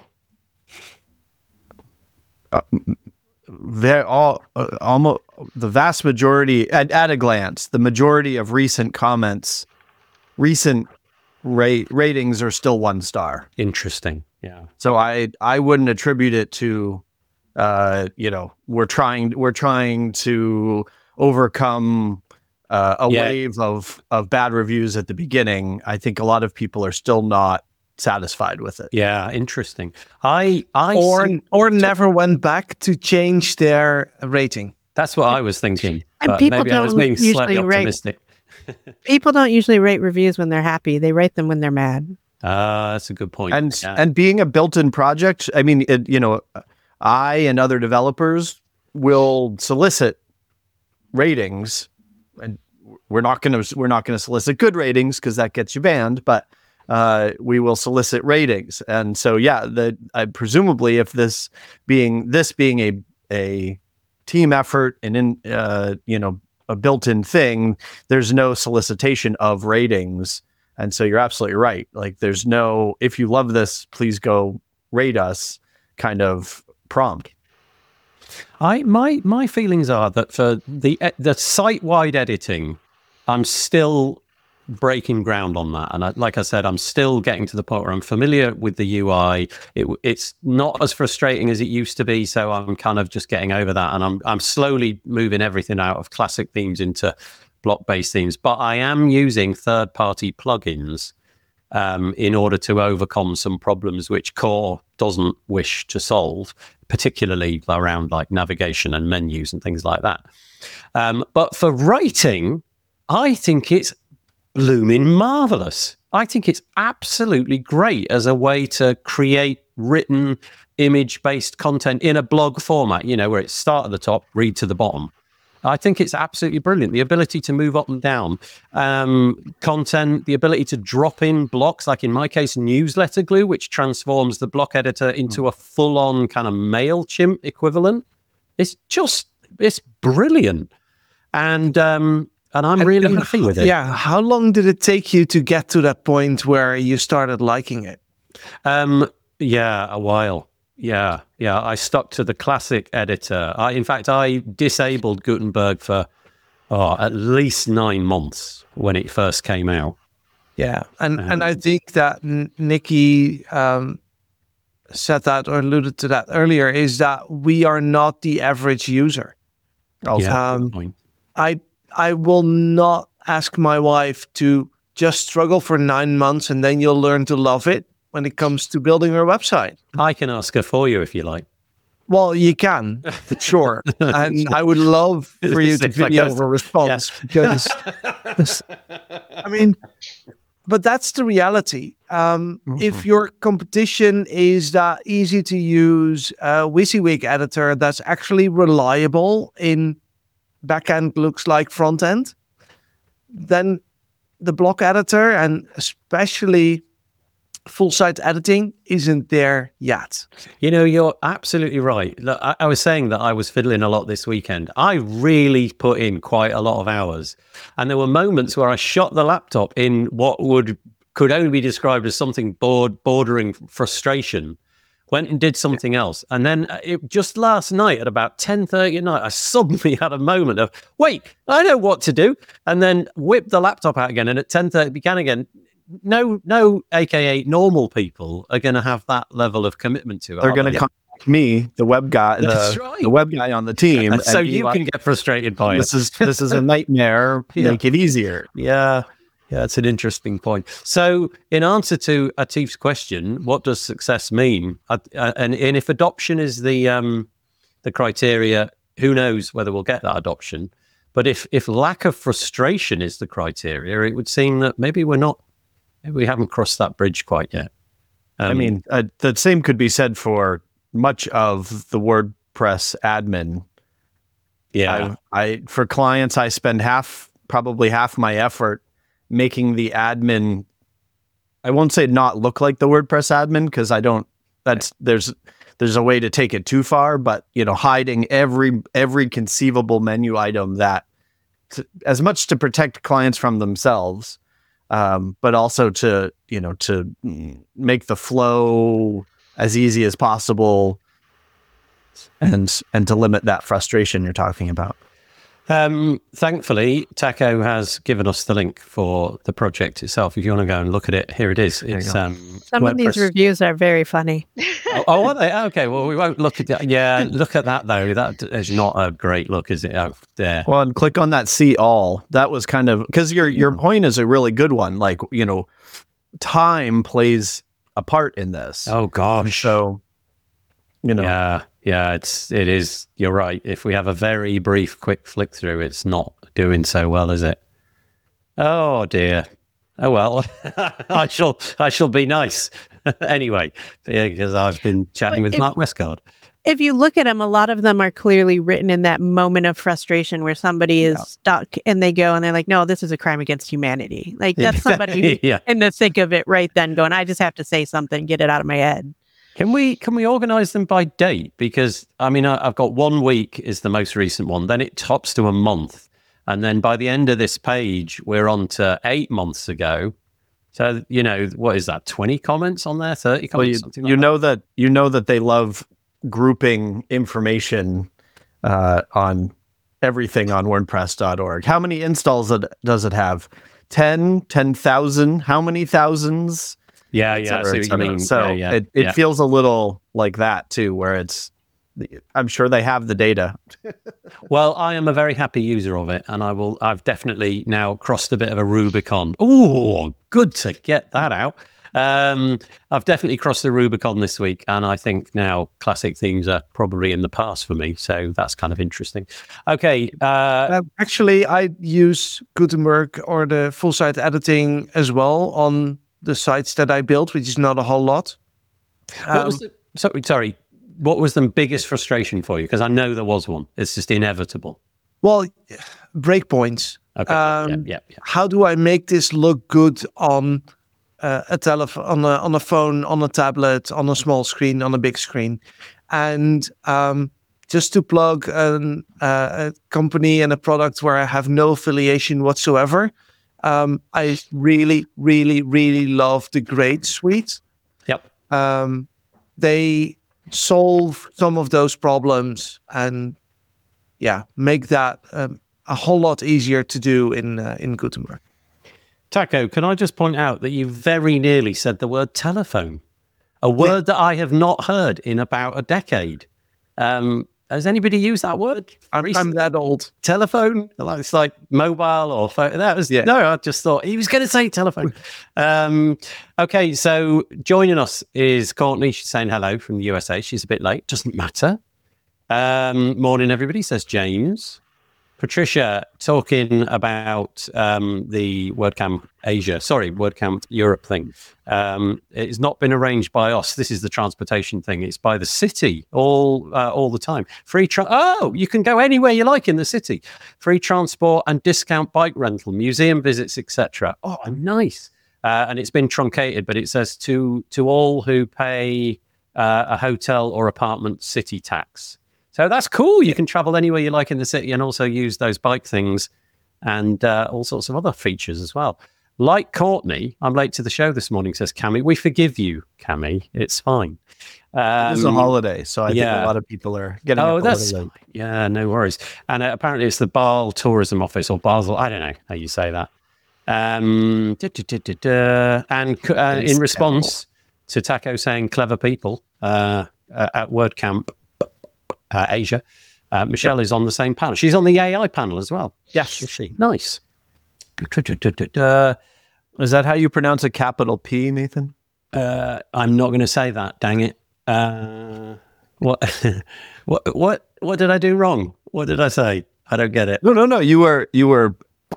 uh, they're all uh, almost the vast majority at, at a glance, the majority of recent comments, recent rate ratings are still one star. Interesting. Yeah. So I I wouldn't attribute it to, uh, you know, we're trying we're trying to overcome Uh, a yeah. wave of, of bad reviews at the beginning. I think a lot of people are still not satisfied with it. Yeah, interesting. I, I or see, or never went back to change their rating. That's what I was thinking. And people maybe don't I was being usually slightly optimistic. Rate, people don't usually rate reviews when they're happy. They rate them when they're mad. Uh, that's a good point. And yeah. and being a built-in project, I mean, it, you know, I and other developers will solicit ratings. And we're not going to we're not going to solicit good ratings because that gets you banned, but uh, we will solicit ratings. And so, yeah, the uh, presumably, if this being this being a a team effort and in uh, you know a built-in thing, there's no solicitation of ratings. And so, you're absolutely right. Like, there's no if you love this, please go rate us kind of prompt. I my my feelings are that for the the site-wide editing, I'm still breaking ground on that, and I, like I said, I'm still getting to the point where I'm familiar with the U I. It, it's not as frustrating as it used to be, so I'm kind of just getting over that, and I'm I'm slowly moving everything out of classic themes into block-based themes. But I am using third-party plugins um, in order to overcome some problems which Core doesn't wish to solve, particularly around like navigation and menus and things like that. Um, but for writing, I think it's blooming marvelous. I think it's absolutely great as a way to create written image-based content in a blog format, you know, where it's start at the top, read to the bottom. I think it's absolutely brilliant. The ability to move up and down um, content, the ability to drop in blocks, like in my case, newsletter glue, which transforms the block editor into a full-on kind of MailChimp equivalent. It's just, it's brilliant. And um, and I'm and, really and, happy with it. Yeah. How long did it take you to get to that point where you started liking it? Um, yeah, a while. Yeah, yeah. I stuck to the classic editor. I, in fact, I disabled Gutenberg for oh, at least nine months when it first came out. Yeah, and Um, and I think that N- Nikki um, said that or alluded to that earlier, is that we are not the average user. Also, um, good point. I I will not ask my wife to just struggle for nine months and then you'll learn to love it when it comes to building her website. I can ask her for you if you like. Well, you can, sure. And I would love for you to video a response because, I mean, but that's the reality. Um, mm-hmm. If your competition is that easy to use uh, WYSIWYG editor that's actually reliable in backend looks like front end, then the block editor and especially full site editing isn't there yet. You know, you're absolutely right. Look, I, I was saying that I was fiddling a lot this weekend. I really put in quite a lot of hours. And there were moments where I shot the laptop in what would could only be described as something bored, bordering frustration, went and did something else. And then it, just last night at about ten thirty at night, I suddenly had a moment of, wait, I know what to do. And then whipped the laptop out again. And at ten thirty it began again. No, no, A K A normal people are going to have that level of commitment to it. They're going to contact me, the web guy, That's the, right. the web guy on the team. And so and be you like, can get frustrated by this it. is this is a nightmare. Yeah. Make it easier. Yeah, yeah, that's an interesting point. So, in answer to Atif's question, what does success mean? Uh, uh, and, and if adoption is the um, the criteria, who knows whether we'll get that adoption? But if if lack of frustration is the criteria, it would seem that maybe we're not. Maybe we haven't crossed that bridge quite yet. Um, I mean, uh, the same could be said for much of the WordPress admin. yeah, I, I for clients, I spend half, probably half my effort making the admin. I won't say not look like the WordPress admin because I don't. That's there's there's a way to take it too far, but you know, hiding every every conceivable menu item that, to, as much to protect clients from themselves. Um, but also to, you know, to make the flow as easy as possible and and to limit that frustration you're talking about. Um, thankfully, Taco has given us the link for the project itself. If you want to go and look at it, here it is. It's um, Some of these WordPress. reviews are very funny. oh, oh, are they? Okay, well, we won't look at that. Yeah, look at that, though. That is not a great look, is it? Out there. Well, and click on that see all. That was kind of, because your your point is a really good one. Like, you know, time plays a part in this. Oh, gosh. So, you know, Yeah, yeah, it's, it is. You're right. If we have a very brief, quick flick through, it's not doing so well, is it? Oh, dear. Oh, well, I shall, I shall be nice. Anyway, because I've been chatting But with if- Mark Westcard. If you look at them, a lot of them are clearly written in that moment of frustration where somebody is Yeah. stuck and they go and they're like, no, this is a crime against humanity. Like that's somebody Yeah. in the thick of it right then going, I just have to say something, get it out of my head. Can we can we organise them by date? Because I mean, I, I've got one week is the most recent one. Then it tops to a month, and then by the end of this page, we're on to eight months ago. So you know, what is that? Twenty comments on there, thirty well, comments. you, something you like know that you know that they love grouping information uh, on everything on WordPress dot org. How many installs it, does it have? ten, ten thousand? How many thousands? that. Yeah, Et yeah. I cetera, see et what you cetera. mean. So yeah, yeah, it, it yeah. feels a little like that too, where it's, I'm sure they have the data. Well, I am a very happy user of it, and I will. I've definitely now crossed a bit of a Rubicon. Oh, good to get that out. Um, I've definitely crossed the Rubicon this week, and I think now classic themes are probably in the past for me. So that's kind of interesting. Okay, uh, Uh, actually, I use Gutenberg or the full site editing as well on the sites that I built, which is not a whole lot. what Um, was the, sorry, sorry. What was the biggest frustration for you? Because I know there was one. It's just inevitable. well, breakpoints. Okay. Um, yeah, yeah, yeah. How do I make this look good on uh, a telephone, on a on a phone, on a tablet, on a small screen, on a big screen? And um, just to plug an, uh, a company and a product where I have no affiliation whatsoever, um, I really, really, really love the Grade Suite. Yep. Um, they solve some of those problems and yeah, make that um, a whole lot easier to do in uh, in Gutenberg. Taco, can I just point out that you very nearly said the word telephone, a word that I have not heard in about a decade. Um, has anybody used that word? I'm, I'm recently? that old. Telephone? Like, it's like mobile or phone. That was Yeah. no. I just thought he was going to say telephone. um, okay, so joining us is Courtney. She's saying hello from the U S A. She's a bit late. Doesn't matter. Um, morning, everybody. Says James. Patricia talking about um, the WordCamp Asia, sorry, WordCamp Europe thing. Um, it's not been arranged by us. This is the transportation thing. It's by the city all uh, all the time. Free tra- Oh, you can go anywhere you like in the city. Free transport and discount bike rental, museum visits, et cetera. Oh, nice. Uh, and it's been truncated, but it says to to all who pay uh, a hotel or apartment city tax. So that's cool. You can travel anywhere you like in the city and also use those bike things and uh, all sorts of other features as well. Like Courtney, I'm late to the show this morning, says Cami. We forgive you, Cami. It's fine. Um, It's a holiday, so I yeah. think a lot of people are getting Oh, up a that's little late. yeah, no worries. And uh, apparently it's the Basel Tourism Office or Basel. I don't know how you say that. Um, duh, duh, duh, duh, duh. And uh, in response to Taco saying clever people uh, uh, at WordCamp uh, Asia, uh, Michelle yep. is on the same panel. She's on the A I panel as well. Yes, is she? Nice. Duh, duh, duh, duh, duh. Is that how you pronounce a capital P, Nathan? Uh, I'm not going to say that. Dang it! Uh, what? what? What? What did I do wrong? What did I say? I don't get it. No, no, no. You were, you were.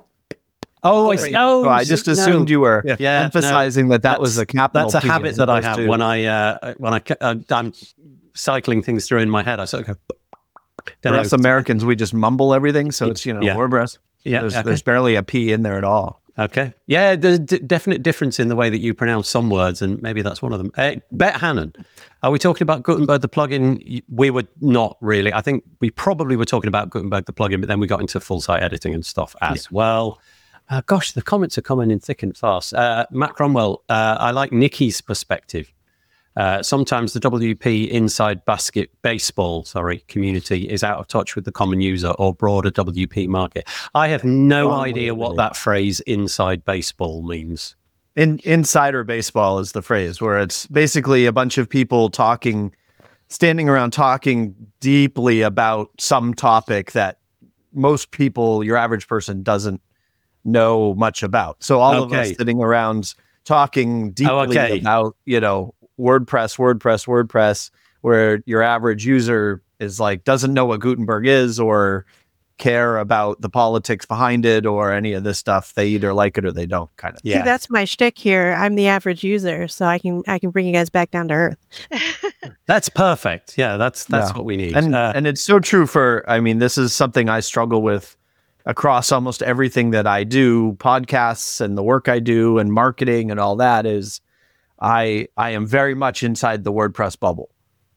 Oh, I see. Oh, so I just assumed no. you were yeah, yeah, emphasizing no, that that was a capital. That's a P habit that I have to... when I uh, when I uh, I'm cycling things through in my head. I sort of go. For us Americans, we just mumble everything, so it's you know yeah. WordPress. Yeah, there's, okay. there's barely a P in there at all. Okay. Yeah, there's a d- definite difference in the way that you pronounce some words, and maybe that's one of them. Uh, Bet Hannon, are we talking about Gutenberg the plugin? We were not really. I think we probably were talking about Gutenberg the plugin, but then we got into full site editing and stuff as yeah. well. Uh, gosh, the comments are coming in thick and fast. Uh, Matt Cromwell, uh, I like Nikki's perspective. Uh, sometimes the W P inside basket baseball, sorry, community is out of touch with the common user or broader W P market. I have no oh, idea really? what that phrase "inside baseball" means. In insider baseball is the phrase where it's basically a bunch of people talking, standing around talking deeply about some topic that most people, your average person, doesn't know much about. So all okay. of us sitting around talking deeply oh, okay. about, you know, WordPress, WordPress, WordPress, where your average user is like, doesn't know what Gutenberg is or care about the politics behind it or any of this stuff. They either like it or they don't, kind of. Yeah. See, that's my shtick here. I'm the average user, so I can I can bring you guys back down to earth. That's perfect. Yeah, that's that's yeah. what we need. And uh, and it's so true for, I mean, this is something I struggle with across almost everything that I do, podcasts and the work I do and marketing and all that is I I am very much inside the WordPress bubble.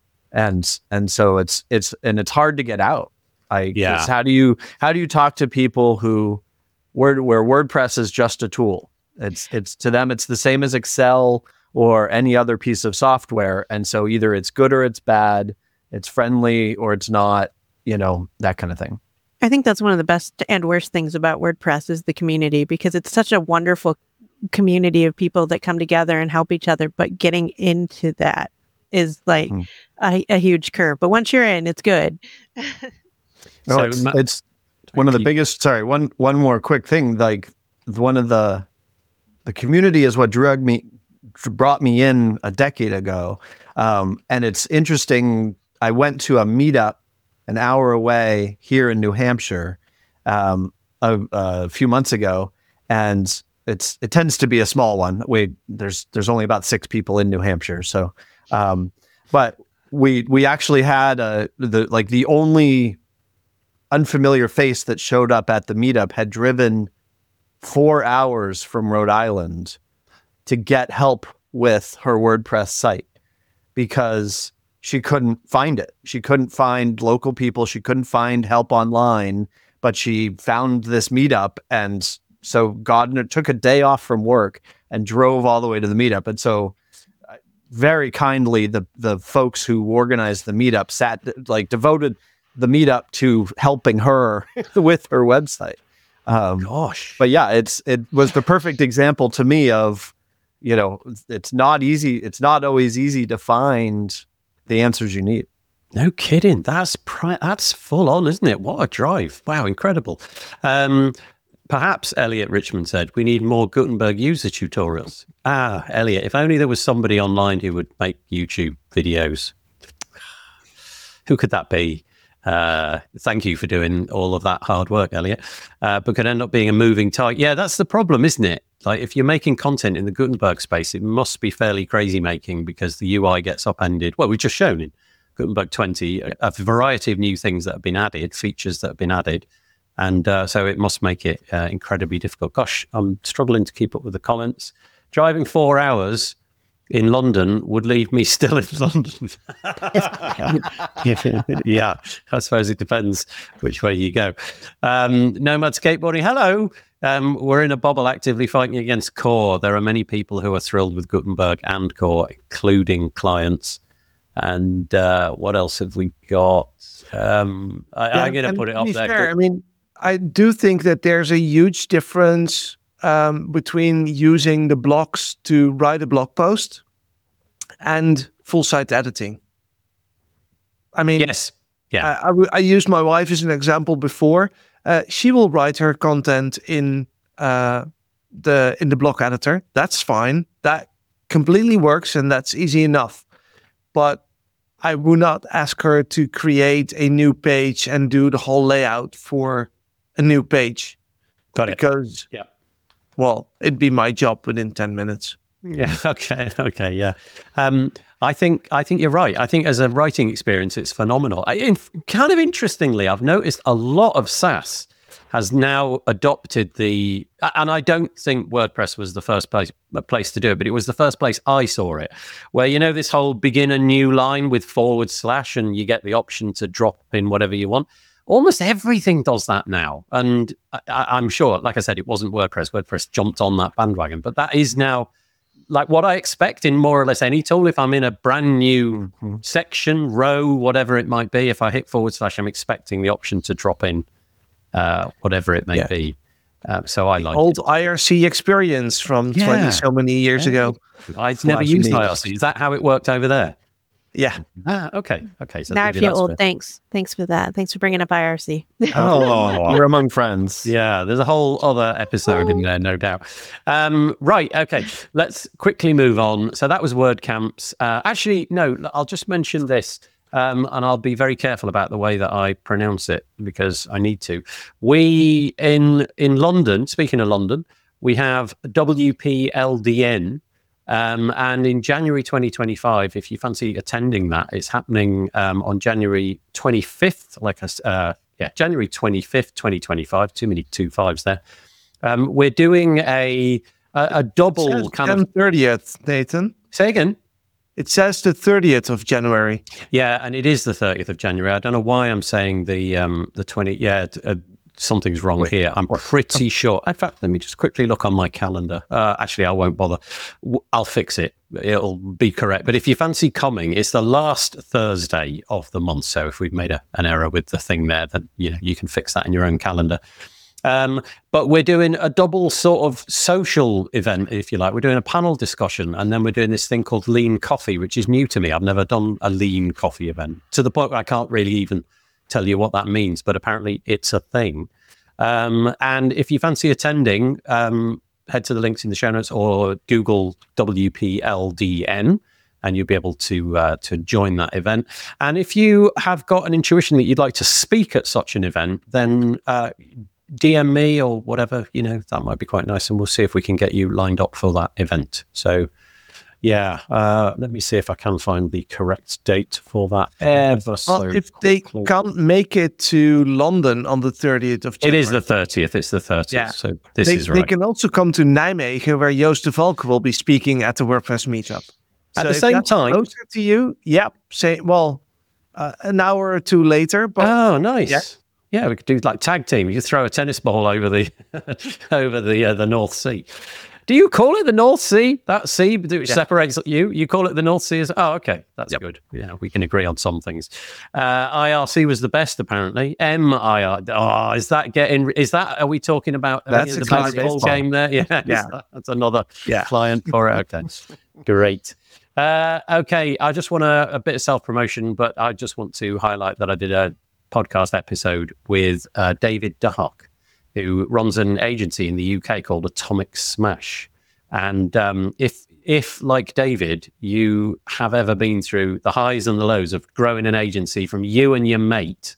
And and so it's it's and it's hard to get out. I yeah. how do you how do you talk to people who word where WordPress is just a tool? It's it's to them it's the same as Excel or any other piece of software. And so either it's good or it's bad, it's friendly or it's not, you know, that kind of thing. I think that's one of the best and worst things about WordPress is the community, because it's such a wonderful community of people that come together and help each other. But getting into that is like mm. a, a huge curve. But once you're in, it's good. No, so, it's, it's one of the biggest. Sorry, one one more quick thing. Like one of the the community is what drug me brought me in a decade ago, um, and it's interesting. I went to a meetup an hour away here in New Hampshire um, a, a few months ago, and it's it tends to be a small one. We there's there's only about six people in New Hampshire, so um, but we we actually had a the like the only unfamiliar face that showed up at the meetup had driven four hours from Rhode Island to get help with her WordPress site because she couldn't find it. She couldn't find local people. She couldn't find help online, but she found this meetup. And so God took a day off from work and drove all the way to the meetup. And so uh, very kindly, the, the folks who organized the meetup sat like devoted the meetup to helping her with her website. Um, Gosh. But yeah, it's, it was the perfect example to me of, you know, it's not easy. It's not always easy to find the answers you need. No kidding. That's pri- that's full on, isn't it? What a drive. Wow. Incredible. Um, perhaps Elliot Richmond said, we need more Gutenberg user tutorials. Ah, Elliot, if only there was somebody online who would make YouTube videos. Who could that be? Uh, thank you for doing all of that hard work, Elliot. Uh, but could end up being a moving target. Yeah, that's the problem, isn't it? Like if you're making content in the Gutenberg space, it must be fairly crazy making because the U I gets upended. Well, we've just shown in Gutenberg twenty a, a variety of new things that have been added, features that have been added. And uh, so it must make it uh, incredibly difficult. Gosh, I'm struggling to keep up with the comments. Driving four hours in London would leave me still in London. Yeah, I suppose it depends which way you go. Um, Nomad Skateboarding, hello. Um, we're in a bubble actively fighting against Core. There are many people who are thrilled with Gutenberg and Core, including clients. And uh, what else have we got? Um, I, Yeah, I'm going to and put it to up be there. fair, I mean, I do think that there's a huge difference um, between using the blocks to write a blog post and full site editing. I mean, Yes. Yeah. I, I, w- I used my wife as an example before. Uh, she will write her content in uh, the in the block editor. That's fine. That completely works, and that's easy enough. But I would not ask her to create a new page and do the whole layout for a new page. Got it. Because, Yeah. well, it'd be my job within ten minutes. Yeah. Okay. Okay. Yeah. Um, I think I think you're right. I think as a writing experience, it's phenomenal. I, in, kind of interestingly, I've noticed a lot of SaaS has now adopted the, and I don't think WordPress was the first place place to do it, but it was the first place I saw it, where you know this whole begin a new line with forward slash, and you get the option to drop in whatever you want. Almost everything does that now. And I, I'm sure, like I said, it wasn't WordPress. WordPress jumped on that bandwagon, but that is now like what I expect in more or less any tool. If I'm in a brand new section, row, whatever it might be, if I hit forward slash, I'm expecting the option to drop in uh, whatever it may Yeah. be. Uh, so I like Old it. I R C experience from Yeah. twenty so many years Yeah. ago. I've never Flash used me. I R C. Is that how it worked over there? Yeah. Ah, okay. Okay. So now I maybe feel that's old. where- Thanks. Thanks for that. Thanks for bringing up I R C. Oh, we're among friends. Yeah, there's a whole other episode in there, no doubt. Um, right, okay, let's quickly move on. So that was WordCamps. Uh, actually, no, I'll just mention this, um, and I'll be very careful about the way that I pronounce it because I need to. We, in in London, speaking of London, we have W P L D N. Um, and in January twenty twenty-five, if you fancy attending that, it's happening um, on January twenty-fifth, like a, uh, yeah, January twenty-fifth, twenty twenty-five. Too many two fives there. Um, we're doing a a, a double kind of. thirtieth, Nathan. Say again. It says the thirtieth of January. Yeah, and it is the thirtieth of January. I don't know why I'm saying the um, the twenty. Yeah, t- uh, something's wrong here. I'm pretty sure. In fact, let me just quickly look on my calendar. Uh, actually, I won't bother. W- I'll fix it. It'll be correct. But if you fancy coming, it's the last Thursday of the month. So if we've made a, an error with the thing there, then you know you can fix that in your own calendar. Um, but we're doing a double sort of social event, if you like. We're doing a panel discussion, and then we're doing this thing called Lean Coffee, which is new to me. I've never done a Lean Coffee event, to the point where I can't really even tell you what that means, but apparently it's a thing. Um, and if you fancy attending, um, head to the links in the show notes or Google W P L D N, and you'll be able to uh, to join that event. And if you have got an intuition that you'd like to speak at such an event, then uh, D M me or whatever, you know, that might be quite nice, and we'll see if we can get you lined up for that event. So yeah, uh, let me see if I can find the correct date for that. Ever so Well, if they quickly. can't make it to London on the thirtieth of It January. is the thirtieth. It's the thirtieth. Yeah. So this they, is they right. can also come to Nijmegen, where Joost de Valk will be speaking at the WordPress meetup. At So the if same that's time? closer to you, yep. Say, well, uh, an hour or two later, but Oh, nice. Yeah. Yeah, we could do like tag team. You could throw a tennis ball over the over the uh, the North Sea. Do you call it the North Sea? That sea which Yeah. separates you? You call it the North Sea? As, oh, okay, that's Yep. good. Yeah, we can agree on some things. Uh, I R C was the best, apparently. M I R. Oh, is that getting? Is that? Are we talking about uh, That's the a client basketball baseball. game there? Yeah, is Yeah. that- that's another Yeah. client for it. Okay, great. Uh, okay, I just want a, a bit of self promotion, but I just want to highlight that I did a podcast episode with uh, David Dark, who runs an agency in the U K called Atomic Smash. And um, if, if like David, you have ever been through the highs and the lows of growing an agency from you and your mate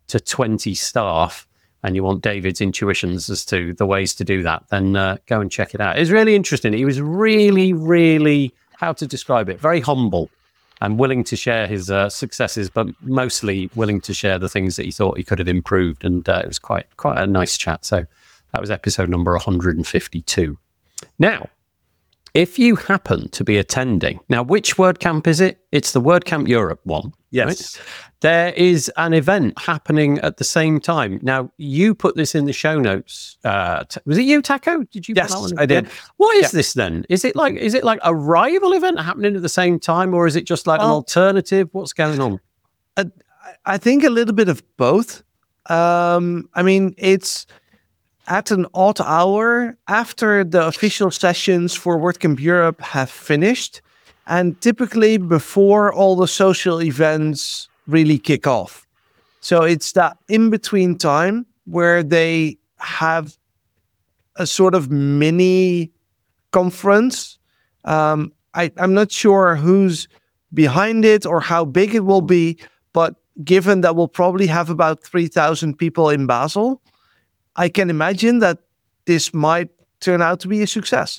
to twenty staff, and you want David's intuitions as to the ways to do that, then uh, go and check it out. It's really interesting. He was really, really, how to describe it, very humble and willing to share his uh, successes, but mostly willing to share the things that he thought he could have improved. And uh, it was quite quite a nice chat. So that was episode number one hundred fifty-two. Now, if you happen to be attending, now which WordCamp is it? It's the WordCamp Europe one. Yes. Right? There is an event happening at the same time. Now, you put this in the show notes. Uh, t- was it you, Taco? Did you? Yes, put that one? I did. Yeah. What is Yeah. this then? Is it like is it like a rival event happening at the same time, or is it just like an Well- alternative? What's going on? I- I think a little bit of both. Um, I mean, it's at an odd hour after the official sessions for WordCamp Europe have finished, and typically before all the social events really kick off. So it's that in-between time where they have a sort of mini conference. Um, I, I'm not sure who's behind it or how big it will be, but given that we'll probably have about three thousand people in Basel, I can imagine that this might turn out to be a success.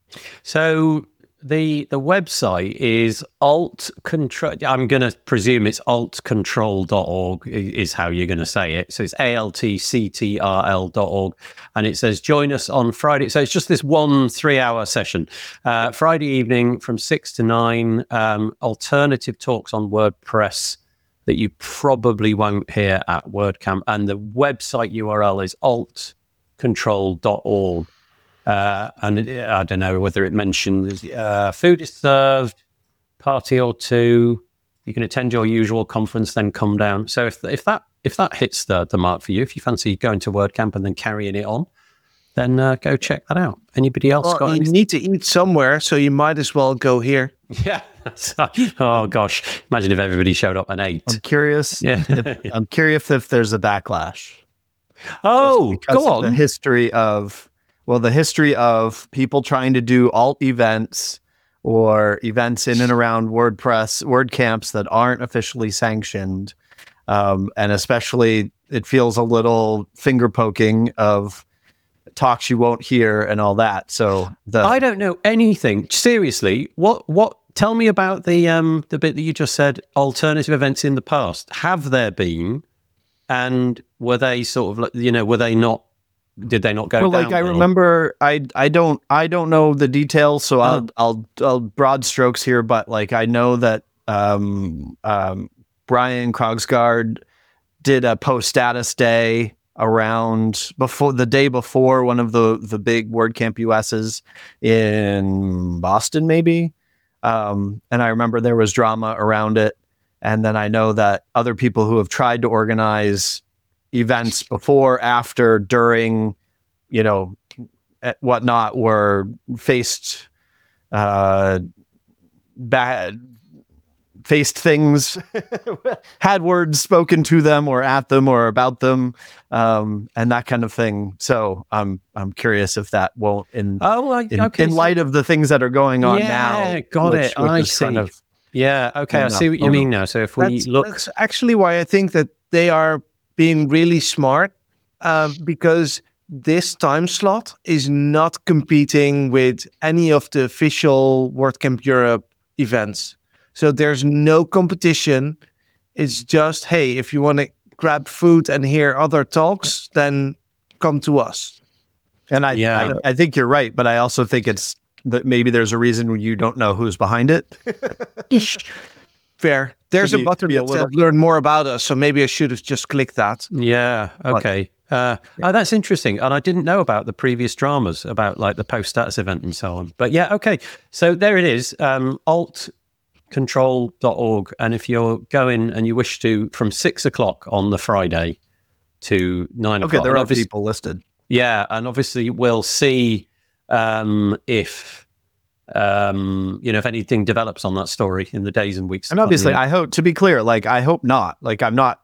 So the the website is alt control. I'm going to presume it's alt control dot org is how you're going to say it. So it's A L T C T R L dot org, and it says join us on Friday. So it's just this one three hour session, uh, Friday evening from six to nine. Um, alternative talks on WordPress that you probably won't hear at WordCamp, and the website U R L is alt control dot org. Uh, and it, I don't know whether it mentions uh, food is served, party or two. You can attend your usual conference, then come down. So if if that if that hits the, the mark for you, if you fancy going to WordCamp and then carrying it on, then uh, go check that out. Anybody else Well, got you anything? need to eat somewhere, so you might as well go here. Yeah. Oh gosh, imagine if everybody showed up and ate. I'm curious. Yeah. if, I'm curious if there's a backlash. Oh, Because go of the on. history of, well, the history of people trying to do alt events or events in and around WordPress, WordCamps that aren't officially sanctioned. Um, and especially it feels a little finger poking of talks you won't hear and all that. So the I don't know anything. Seriously, what what? Tell me about the um the bit that you just said. Alternative events in the past. Have there been? And were they sort of like, you know, were they not? Did they not go? well, down like I well? remember, I I don't I don't know the details, so I'll, Uh-huh. I'll I'll broad strokes here, but like I know that um um Brian Krogsgaard did a post status day around before the day before one of the the big WordCamp U S's in Boston, maybe. Um, and I remember there was drama around it. And then I know that other people who have tried to organize events before, after, during, you know, at whatnot were faced uh, bad, faced things, had words spoken to them or at them or about them, um, and that kind of thing. So I'm I'm curious if that won't in Oh, well, in, okay. in so- light of the things that are going on Yeah, now. got which- it. which I is kind see. of- yeah. Okay. I Yeah. see what you Okay. mean now. So if we That's, look, that's actually why I think that they are being really smart, um, because this time slot is not competing with any of the official WordCamp Europe events. So there's no competition. It's just, hey, if you want to grab food and hear other talks, then come to us. And I, Yeah. I I think you're right, but I also think it's that maybe there's a reason you don't know who's behind it. Fair. There's be- a button be a that little- said learn more about us, so maybe I should have just clicked that. yeah. Okay. Uh, oh, that's interesting. And I didn't know about the previous dramas about like the post status event and so on. But yeah. Okay. So there it is. Um, alt control dot org. And if you're going and you wish to, from six o'clock on the Friday to nine Okay, o'clock. there and are obviously- people listed. Yeah, and obviously we'll see um, if um, you know if anything develops on that story in the days and weeks. to And come. obviously, I hope to be clear. Like, I hope not. Like, I'm not.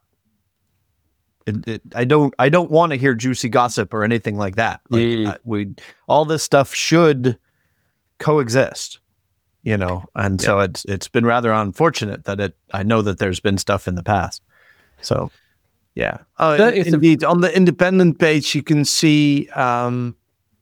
It, it, I don't. I don't want to hear juicy gossip or anything like that. Like, Mm. I- we all this stuff should coexist, you know. And so it's it's been rather unfortunate that it. I know that there's been stuff in the past. So Yeah. Oh, thirtieth of- indeed. On the independent page, you can see um,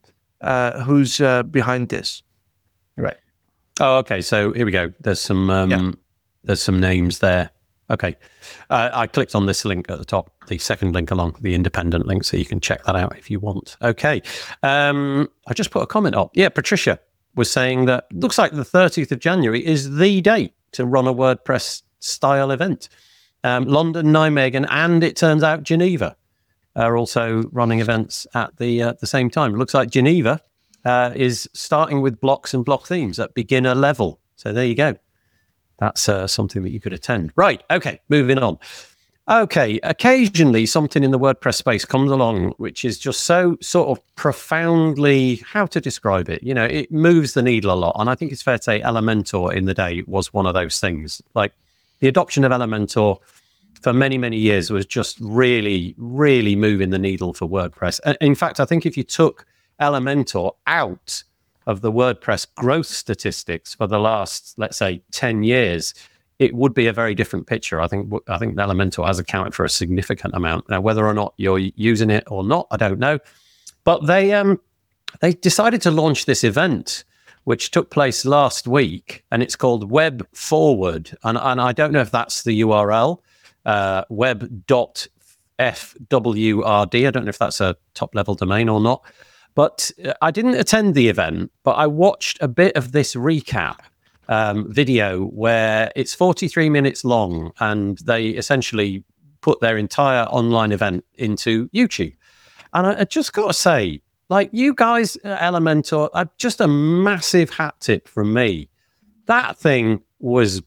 uh, who's uh, behind this. Right. Oh, okay. So here we go. There's some um, Yeah. there's some names there. Okay. Uh, I clicked on this link at the top, the second link along, the independent link, so you can check that out if you want. Okay. Um, I just put a comment up. Yeah, Patricia was saying that looks like the thirtieth of January is the date to run a WordPress style event. Um, London, Nijmegen, and it turns out Geneva are also running events at the uh, the same time. It looks like Geneva uh, is starting with blocks and block themes at beginner level. So there you go. That's uh, something that you could attend. Right. Okay. Moving on. Okay. Occasionally something in the WordPress space comes along, which is just so sort of profoundly, how to describe it? You know, it moves the needle a lot. And I think it's fair to say Elementor in the day was one of those things. Like the adoption of Elementor for many, many years was just really, really moving the needle for WordPress. In fact, I think if you took Elementor out of the WordPress growth statistics for the last, let's say, ten years, it would be a very different picture. I think I think Elementor has accounted for a significant amount. Now, whether or not you're using it or not, I don't know. But they um they decided to launch this event, which took place last week, and it's called Web Forward. And, and I don't know if that's the U R L, uh, web dot f w r d. I don't know if that's a top-level domain or not. But I didn't attend the event, but I watched a bit of this recap um, video where it's forty-three minutes long, and they essentially put their entire online event into YouTube. And I, I just got to say, like, you guys at Elementor, uh, just a massive hat tip from me. That thing was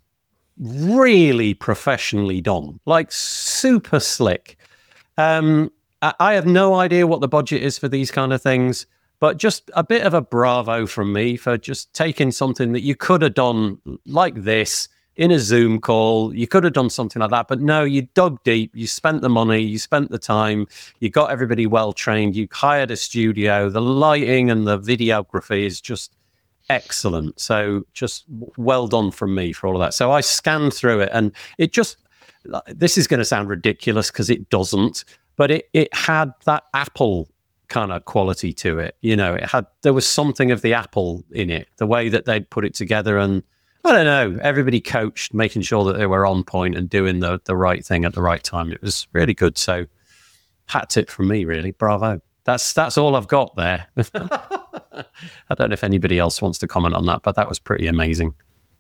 really professionally done, like super slick. Um, I have no idea what the budget is for these kind of things, but just a bit of a bravo from me for just taking something that you could have done like this in a Zoom call. You could have done something like that, but no, you dug deep, you spent the money, you spent the time, you got everybody well trained, you hired a studio, the lighting and the videography is just excellent. So just well done from me for all of that. So I scanned through it, and it just, this is going to sound ridiculous because it doesn't, but it, it had that Apple kind of quality to it. You know, it had, there was something of the Apple in it, the way that they'd put it together. And I don't know, everybody coached, making sure that they were on point and doing the, the right thing at the right time. It was really good. So hat tip from me, really. Bravo. That's, that's all I've got there. I don't know if anybody else wants to comment on that, but that was pretty amazing.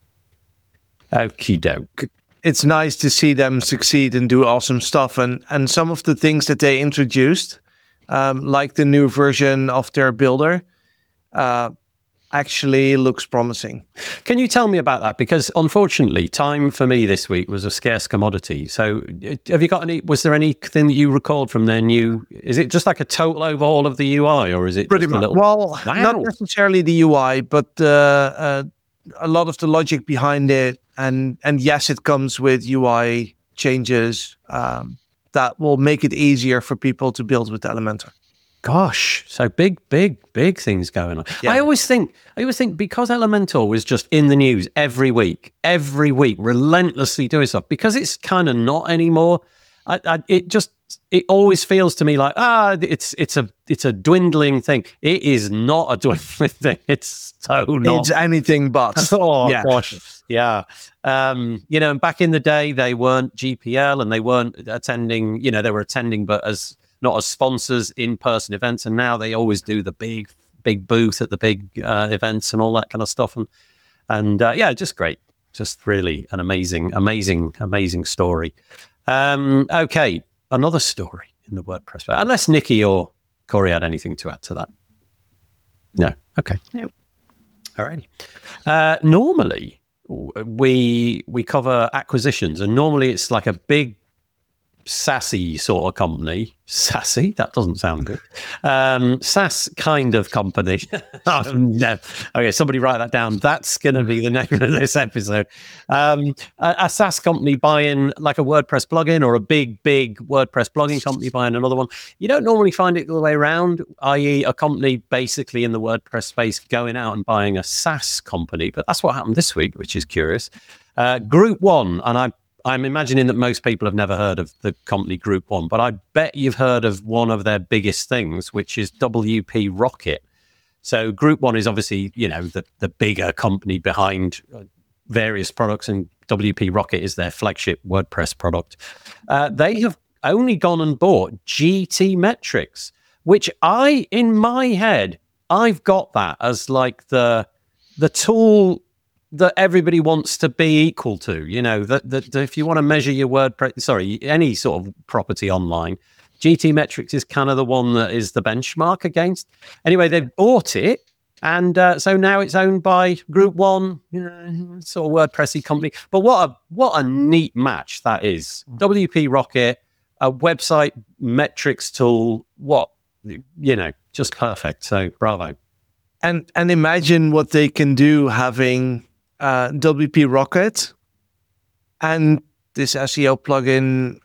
Okie doke. It's nice to see them succeed and do awesome stuff. And and some of the things that they introduced, um, like the new version of their builder, uh, actually looks promising. Can you tell me about that? Because unfortunately, time for me this week was a scarce commodity. So have you got any, was there anything that you recalled from their new, is it just like a total overhaul of the U I, or is it Pretty just a much. little... Well, Wow. not necessarily the U I, but uh, uh, a lot of the logic behind it. And and yes, it comes with U I changes um, that will make it easier for people to build with Elementor. Gosh, so big, big, big things going on. Yeah. I always think, I always think because Elementor was just in the news every week, every week, relentlessly doing stuff, because it's kind of not anymore. I, I, it just, it always feels to me like, ah, it's it's a it's a dwindling thing. It is not a dwindling thing. It's so not. It's anything but. Oh yeah. gosh, yeah. Um, you know, back in the day, they weren't G P L and they weren't attending. You know, they were attending, but as not as sponsors in person events. And now they always do the big, big booth at the big uh, events and all that kind of stuff. And and uh, yeah, just great. Just really an amazing, amazing, amazing story. Um, okay, another story in the WordPress. Unless Nikki or Corey had anything to add to that. No. Okay. Nope. All right. Uh, normally, we we cover acquisitions, and normally it's like a big, sassy sort of company. Sassy? That doesn't sound good. Um, SaaS kind of company. Oh, no. Okay, somebody write that down. That's going to be the name of this episode. Um, a, a SaaS company buying like a WordPress plugin, or a big, big WordPress blogging company buying another one. You don't normally find it the other way around, that is a company basically in the WordPress space going out and buying a SaaS company. But that's what happened this week, which is curious. Uh, Group One, and I I'm imagining that most people have never heard of the company Group One, but I bet you've heard of one of their biggest things, which is W P Rocket. So Group One is obviously, you know, the, the bigger company behind various products, and W P Rocket is their flagship WordPress product. Uh, they have only gone and bought G T Metrix, which I, in my head, I've got that as like the the tool that everybody wants to be equal to. You know, that, that, that if you want to measure your WordPress, sorry, any sort of property online, G T Metrix is kind of the one that is the benchmark against. Anyway, they've bought it, and uh, so now it's owned by Group One, you know, sort of WordPressy company. But what a what a neat match that is. W P Rocket, a website metrics tool. What, you know, just perfect. So bravo. And and imagine what they can do having uh, W P Rocket and this S E O plugin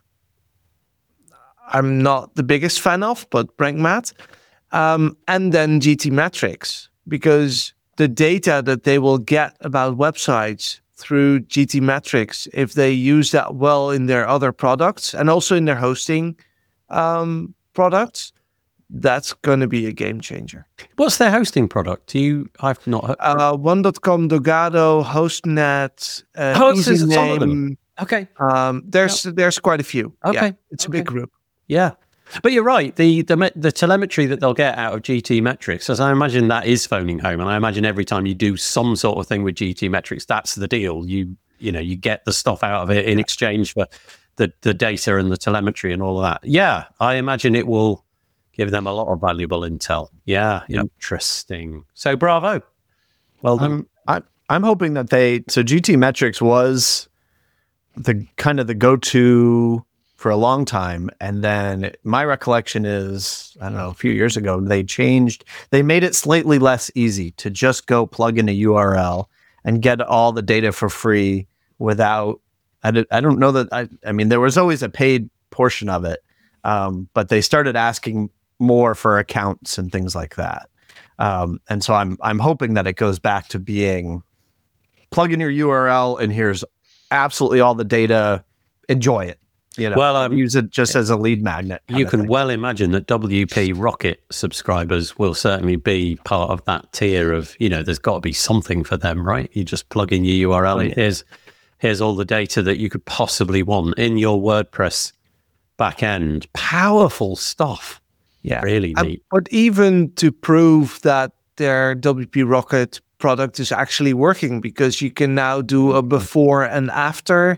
I'm not the biggest fan of, but BrankMath, um, and then G T Metrix, because the data that they will get about websites through G T Metrix, if they use that well in their other products and also in their hosting um, products, that's going to be a game changer. What's their hosting product? Do you? I've not heard. Uh, one dot com, Dogado, HostNet, uh, Oh, it's- it's all of them. EasyName. Okay. Um, there's there's quite a few. Okay. Yeah, it's a Okay. big group. Yeah. But you're right. The, the me- the telemetry that they'll get out of G T Metrix, as I imagine that is phoning home. And I imagine every time you do some sort of thing with G T Metrix, that's the deal. You you know, you get the stuff out of it in exchange for the, the data and the telemetry and all of that. Yeah, I imagine it will give them a lot of valuable intel. Yeah, Yep. interesting. So bravo. Well done. I'm I, I'm hoping that they so G T Metrix was the kind of the go-to for a long time, and then my recollection is I don't know a few years ago they changed they made it slightly less easy to just go plug in a U R L and get all the data for free without I, don't- I don't know that I I mean there was always a paid portion of it, um, but they started asking more for accounts and things like that. Um, and so I'm I'm hoping that it goes back to being plug in your U R L and here's absolutely all the data. Enjoy it. You know, Well, um, use it just as a lead magnet. kind You of can thing. well imagine that W P Rocket subscribers will certainly be part of that tier of, you know, there's got to be something for them, right? You just plug in your U R L Oh, and yeah. here's, here's all the data that you could possibly want in your WordPress backend. Powerful stuff. Yeah. Really Um, neat. but even to prove that their W P Rocket product is actually working, because you can now do a before and after,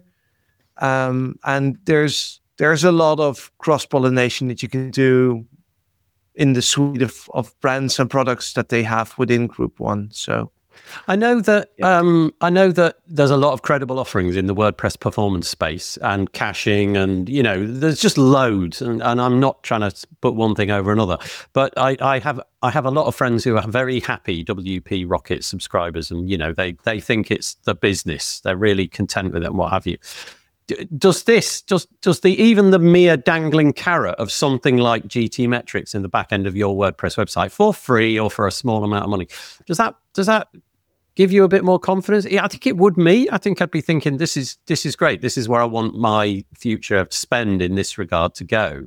um, and there's there's a lot of cross pollination that you can do in the suite of, of brands and products that they have within Group One. So I know that um, I know that there's a lot of credible offerings in the WordPress performance space and caching, and you know, there's just loads. And, and I'm not trying to put one thing over another, but I, I have I have a lot of friends who are very happy W P Rocket subscribers, and you know, they they think it's the business. They're really content with it and what have you. D- Does this, does, does the even the mere dangling carrot of something like G T Metrix in the back end of your WordPress website for free or for a small amount of money, does that does that give you a bit more confidence? Yeah, I think it would me. I think I'd be thinking this is this is great. This is where I want my future spend in this regard to go.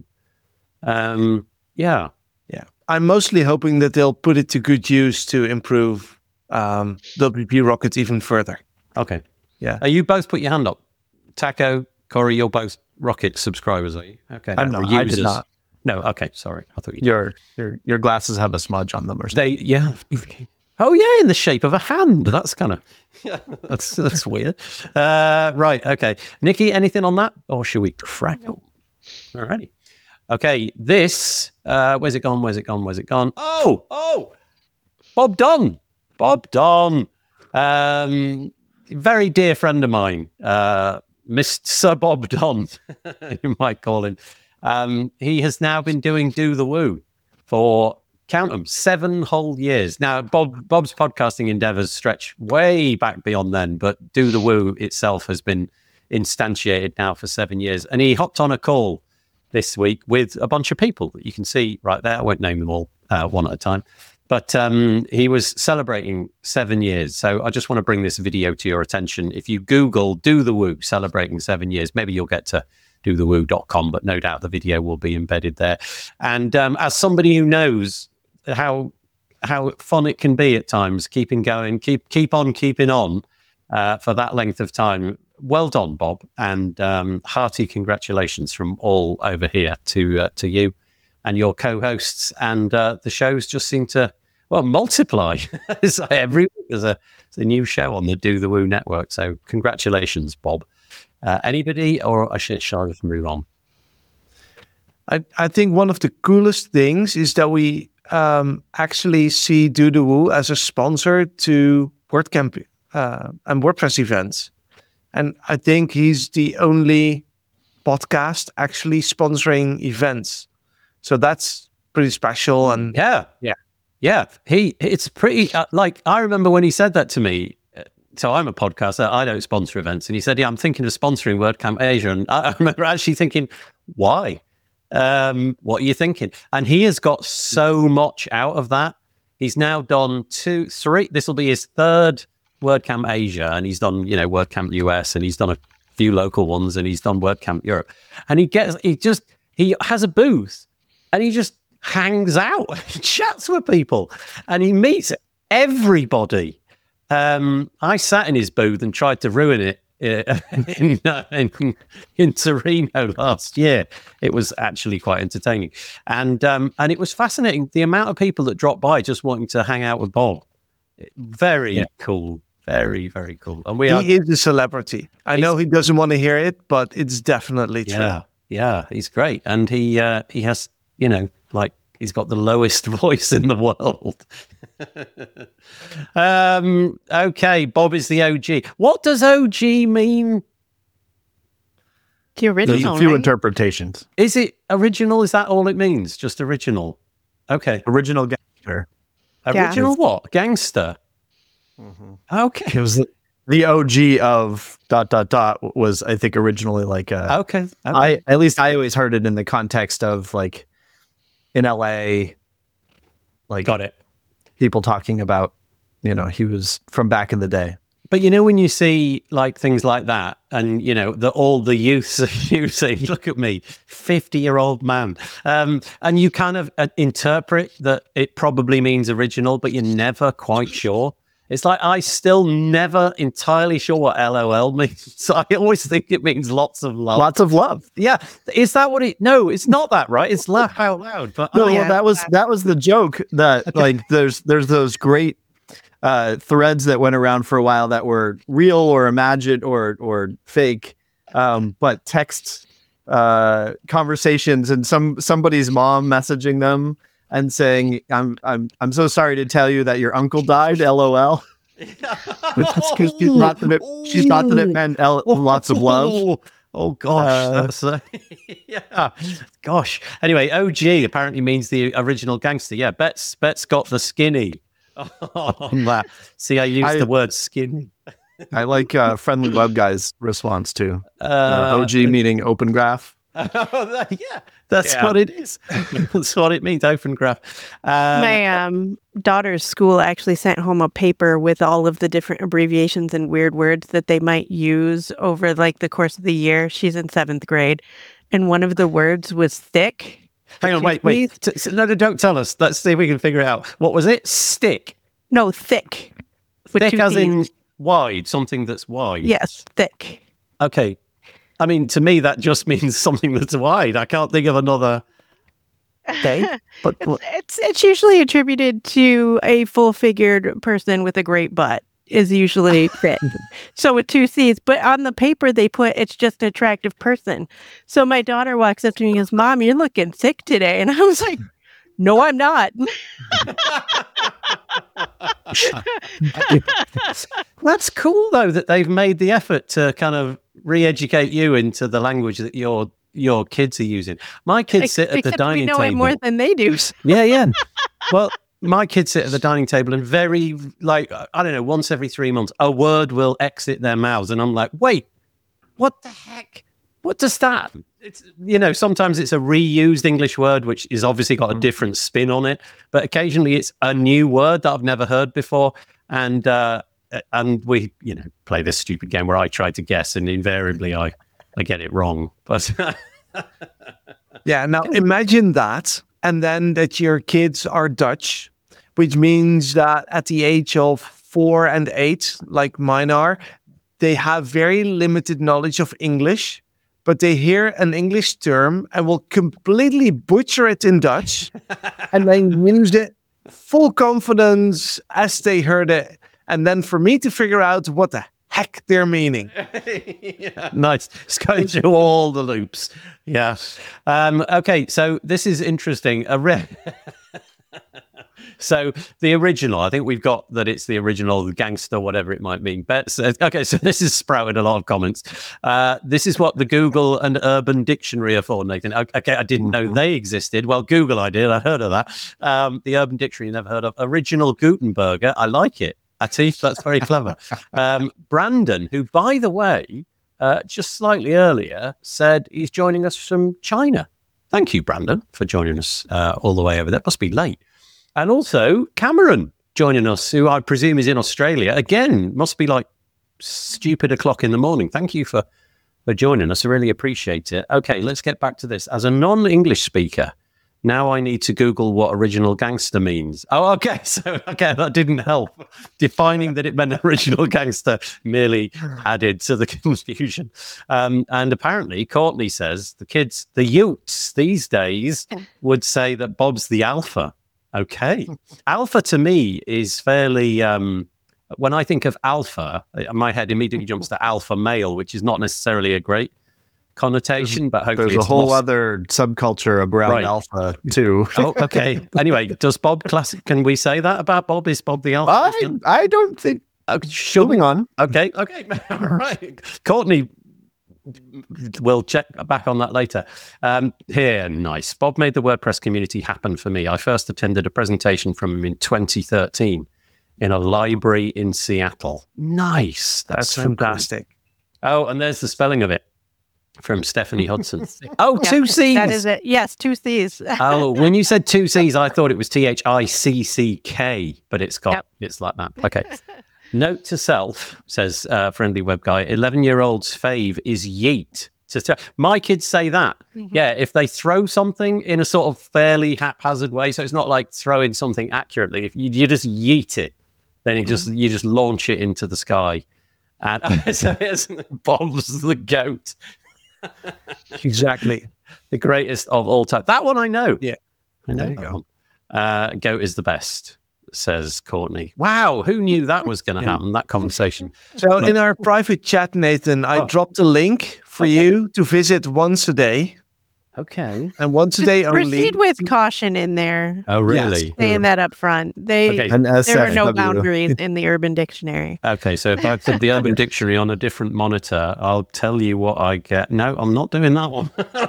Um, yeah. yeah, I'm mostly hoping that they'll put it to good use to improve um, W P Rocket even further. Okay. Yeah. Are you both put your hand up? Taco, Corey, you're both Rocket subscribers, are you? Okay. I'm not. Or I did users. not. No. Okay. Sorry. I thought you. Your your your glasses have a smudge on them or something. They, yeah. Oh, yeah, in the shape of a hand. That's kind of, yeah, that's that's weird. Uh, right, okay. Nikki, anything on that? Or should we crack on? Alrighty. Okay, this, uh, where's it gone? Where's it gone? Where's it gone? Oh, oh, Bob Dunn. Bob Dunn. Um, very dear friend of mine, uh, Mister Bob Dunn, you might call him. Um, he has now been doing Do the Woo for, count them, seven whole years. Now, Bob Bob's podcasting endeavors stretch way back beyond then, but Do the Woo itself has been instantiated now for seven years. And he hopped on a call this week with a bunch of people that you can see right there. I won't name them all uh, one at a time. But um, he was celebrating seven years. So I just want to bring this video to your attention. If you Google Do the Woo celebrating seven years, maybe you'll get to do the woo dot com, but no doubt the video will be embedded there. And um, as somebody who knows how how fun it can be at times, keeping going, keep keep on keeping on uh, for that length of time. Well done, Bob, and um, hearty congratulations from all over here to uh, to you and your co-hosts. And uh, the shows just seem to, well, multiply. So every week there's a, there's a new show on the Do the Woo network. So congratulations, Bob. Uh, anybody, or I should, shall I just move on? I, I think one of the coolest things is that we um, actually see Do the Woo as a sponsor to WordCamp uh, and WordPress events. And I think he's the only podcast actually sponsoring events. So that's pretty special. And yeah, yeah, yeah. He, it's pretty, uh, like, I remember when he said that to me. So I'm a podcaster. I don't sponsor events. And he said, yeah, I'm thinking of sponsoring WordCamp Asia. And I, I remember actually thinking, why? Um, what are you thinking? And he has got so much out of that. He's now done two, three, this will be his third WordCamp Asia. And he's done, you know, WordCamp U S, and he's done a few local ones, and he's done WordCamp Europe. And he gets, he just, he has a booth, and he just hangs out, chats with people, and he meets everybody. Um, I sat in his booth and tried to ruin it uh, in, uh, in, in Torino last year. It was actually quite entertaining. And um, and it was fascinating, the amount of people that dropped by just wanting to hang out with Bob. Very yeah. cool. Very, very cool. And we he are, is a celebrity. I know he doesn't want to hear it, but it's definitely true. Yeah, yeah, he's great. And he uh, he has, you know, like, he's got the lowest voice in the world. um, okay, Bob is the O G. What does O G mean? The original, There's a few right? interpretations. Is it original? Is that all it means? Just original? Okay. Original gangster. Original Yeah. what? Gangster? Mm-hmm. Okay. It was the, the O G of dot, dot, dot was, I think, originally like a... Okay. okay. I, at least I always heard it in the context of like in L A, like Got it. people talking about, you know, he was from back in the day. But you know, when you see like things like that, and you know, the all the youths are using, look at me, fifty-year-old man, um, and you kind of uh, interpret that it probably means original, but you're never quite sure. It's like, I still never entirely sure what L O L means. So I always think it means lots of love. Lots of love. Yeah. Is that what it, no, it's not that, right? It's laugh out loud. But No, I- well, that was that was the joke that Okay. like there's there's those great uh, threads that went around for a while that were real or imagined or or fake, um, but text uh, conversations and some somebody's mom messaging them and saying, "I'm I'm I'm so sorry to tell you that your uncle died." L O L. That's because she's not that it, she's not that it meant L- lots of love. Oh, oh gosh, Uh, that's uh, yeah. Gosh. Anyway, O G apparently means the original gangster. Yeah, Bet's Bet's got the skinny on that. See, I used I- the word skinny. I like uh, Friendly Web Guy's response to Uh, uh, O G meaning Open Graph. yeah, that's Yeah. what it is. That's what it means. Open graph. Um, My um, daughter's school actually sent home a paper with all of the different abbreviations and weird words that they might use over like the course of the year. She's in seventh grade, and one of the words was thick. hang on, wait, wait. T- t- no, no, don't tell us. Let's see if we can figure it out. What was it? Stick. No, thick. With Thick two as Cs. in wide, something that's wide. Yes, thick. Okay. I mean, to me, that just means something that's wide. I can't think of another thing. But It's, it's it's usually attributed to a full-figured person with a great butt is usually fit. So with two C's, but on the paper they put it's just an attractive person. So my daughter walks up to me and goes, "Mom, you're looking thick today," and I was like, "No, I'm not." that's cool, though, that they've made the effort to kind of re-educate you into the language that your your kids are using. My kids sit at the Except dining we know table. it more than they do. Yeah, yeah. Well, my kids sit at the dining table, and very, like, I don't know, once every three months, a word will exit their mouths. And I'm like, wait, what the heck? What does that? It's, you know, sometimes it's a reused English word, which is obviously got a different spin on it. But occasionally it's a new word that I've never heard before. And, uh, and we, you know, play this stupid game where I try to guess and invariably I, I get it wrong. But yeah, now imagine that. And then that your kids are Dutch, which means that at the age of four and eight, like mine are, they have very limited knowledge of English, but they hear an English term and will completely butcher it in Dutch and then use it full confidence as they heard it. And then for me to figure out what the heck they're meaning. Yeah, nice. It's going through all the loops. Yeah. Um, okay, so this is interesting. A re- So the original, I think we've got that it's the original, the gangster, whatever it might mean. But so, okay, so this has sprouted a lot of comments. Uh, this is what the Google and Urban Dictionary are for, Nathan. Okay, I didn't know they existed. Well, Google I did. I heard of that. Um, the Urban Dictionary, never heard of. Original Gutenberger, I like it. Atif, that's very clever. Um, Brandon, who, by the way, uh, just slightly earlier said he's joining us from China. Thank you, Brandon, for joining us uh, all the way over there. Must be late. And also Cameron joining us, who I presume is in Australia. Again, must be like stupid o'clock in the morning. Thank you for, for joining us. I really appreciate it. Okay, let's get back to this. As a non-English speaker, now I need to Google what original gangster means. Oh, okay. So, okay, that didn't help. Defining that it meant original gangster merely added to the confusion. Um, and apparently, Courtney says the kids, the youths these days would say that Bob's the alpha. Okay. Alpha to me is fairly, um, when I think of alpha, my head immediately jumps to alpha male, which is not necessarily a great connotation, but hopefully there's a it's whole not... other subculture around right. alpha too. Oh, okay. Anyway, does Bob classic? Can we say that about Bob? Is Bob the alpha? I, I don't think. Uh, sure. Moving on. Okay. Okay. All right. Courtney, we'll check back on that later. Um, here, nice. Bob made the WordPress community happen for me. I first attended a presentation from him in twenty thirteen in a library in Seattle. Nice. That's, That's so fantastic. Cool. Oh, and there's the spelling of it. From Stephanie Hudson. Oh, Yeah, two C's. That is it. Yes, two C's. Oh, when you said two C's, I thought it was T H I C C K, but it's got, yep. It's like that. Okay. Note to self, says uh, friendly web guy, eleven-year-old's fave is yeet. So, so, my kids say that. Mm-hmm. Yeah, if they throw something in a sort of fairly haphazard way, so it's not like throwing something accurately. If you, you just yeet it, then you just you just launch it into the sky. And so Bob's the goat. Exactly. The greatest of all time. That one I know. Yeah. I know. There you go. Uh, goat is the best, says Courtney. Wow. Who knew that was going to happen, that conversation? So in our private chat, Nathan, I oh. dropped a link for okay. you to visit once a day. Okay. And once a day only. Proceed with caution in there. Oh, really? Yes. Saying that up front. They, okay. There are no boundaries in the Urban Dictionary. Okay, so if I put the Urban Dictionary on a different monitor, I'll tell you what I get. No, I'm not doing that one.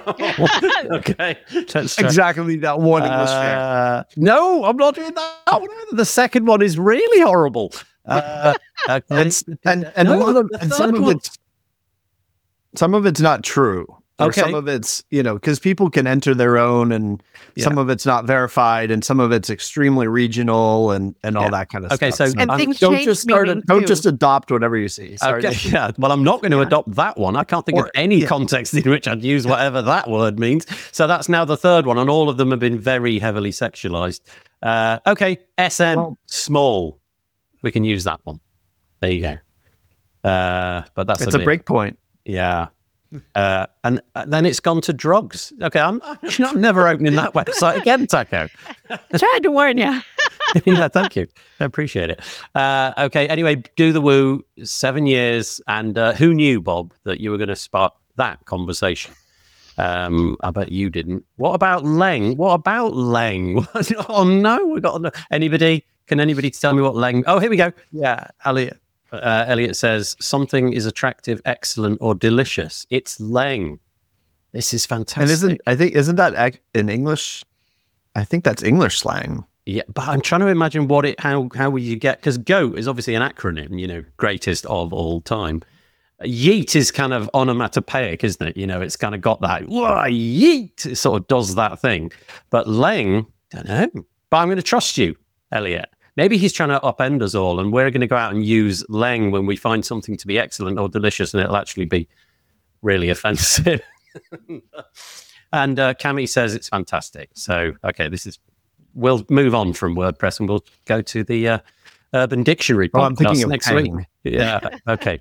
Okay. Let's exactly that warning was uh, fair. No, I'm not doing that one. The second one is really horrible. Uh, okay. and and, and, no, of, and some of it's some of it's not true. Or okay. some of it's, you know, because people can enter their own and yeah. some of it's not verified and some of it's extremely regional and, and all yeah. that kind of okay, stuff. So and things don't just start. A, don't too. just adopt whatever you see. Sorry. Okay, yeah. Well, I'm not going to yeah. adopt that one. I can't think or, of any yeah. context in which I'd use whatever that word means. So that's now the third one, and all of them have been very heavily sexualized. Uh, okay, S M, well, small. We can use that one. There you go. Uh, but that's it's a, a break point. Yeah. Uh, and then it's gone to drugs. Okay, I'm, I'm never opening that website again, Taco. Tried to warn you. Yeah, thank you. I appreciate it. Uh, okay, anyway, do the woo. Seven years, and uh, who knew, Bob, that you were going to spark that conversation? Um, I bet you didn't. What about Leng? What about Leng? Oh no, we got anybody? Can anybody tell me what Leng? Oh, here we go. Yeah, Elliot. Uh, Elliot says, something is attractive, excellent, or delicious. It's Leng. This is fantastic. And isn't, I think, isn't that in English? I think that's English slang. Yeah, but I'm trying to imagine what it, how, how will you get, because GOAT is obviously an acronym, you know, greatest of all time. Yeet is kind of onomatopoeic, isn't it? You know, it's kind of got that, whoa, yeet, it sort of does that thing. But Leng, don't know. But I'm going to trust you, Elliot. Maybe he's trying to upend us all, and we're going to go out and use Leng when we find something to be excellent or delicious, and it'll actually be really offensive. And uh, Cami says it's fantastic. So, okay, this is, we'll move on from WordPress and we'll go to the uh, Urban Dictionary podcast oh, I'm thinking of next Pang. week. Yeah, okay.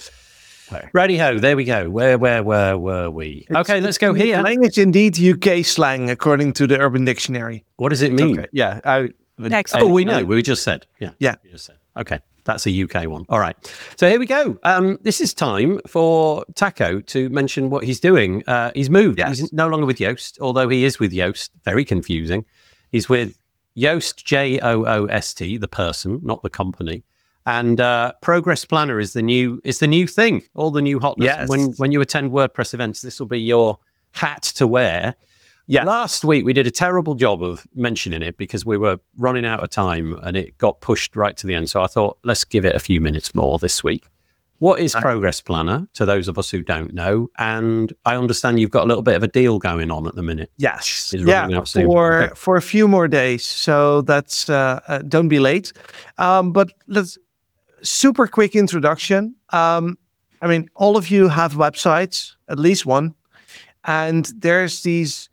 Righty-ho, there we go. Where, where, where were we? It's- okay, let's go here. Language indeed U K slang, according to the Urban Dictionary. What does it mean? Okay. Yeah. I, Excellent. Oh, we know. We just said. Yeah. Yeah. We just said. Okay. That's a U K one. All right. So here we go. Um, this is time for Taco to mention what he's doing. Uh, he's moved. Yes. He's no longer with Yoast, although he is with Yoast. Very confusing. He's with Yoast, J O O S T, the person, not the company. And uh, Progress Planner is the new is the new thing. All the new hotness. Yes. When when you attend WordPress events, this will be your hat to wear. Yeah. Last week we did a terrible job of mentioning it because we were running out of time and it got pushed right to the end. So I thought, let's give it a few minutes more this week. What is Progress Planner to those of us who don't know? And I understand you've got a little bit of a deal going on at the minute. Yes. Is Yeah, running out soon. for Okay. for a few more days. So that's uh, uh, don't be late. Um, but let's super quick introduction. Um, I mean, all of you have websites, at least one, and there's these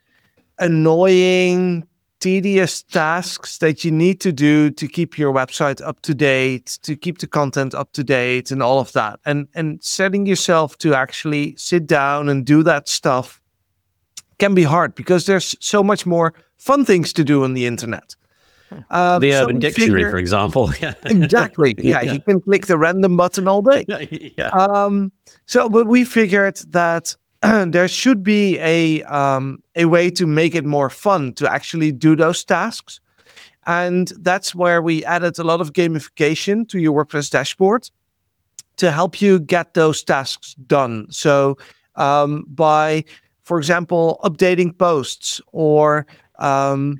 annoying, tedious tasks that you need to do to keep your website up to date, to keep the content up to date, and all of that. And and setting yourself to actually sit down and do that stuff can be hard because there's so much more fun things to do on the internet. Uh, The so Urban we Dictionary, figure- for example. Yeah. Exactly. Yeah, you can click the random button all day. yeah. Um, so, but we figured that there should be a um, a way to make it more fun to actually do those tasks, and that's where we added a lot of gamification to your WordPress dashboard to help you get those tasks done. So, um, by, for example, updating posts or um,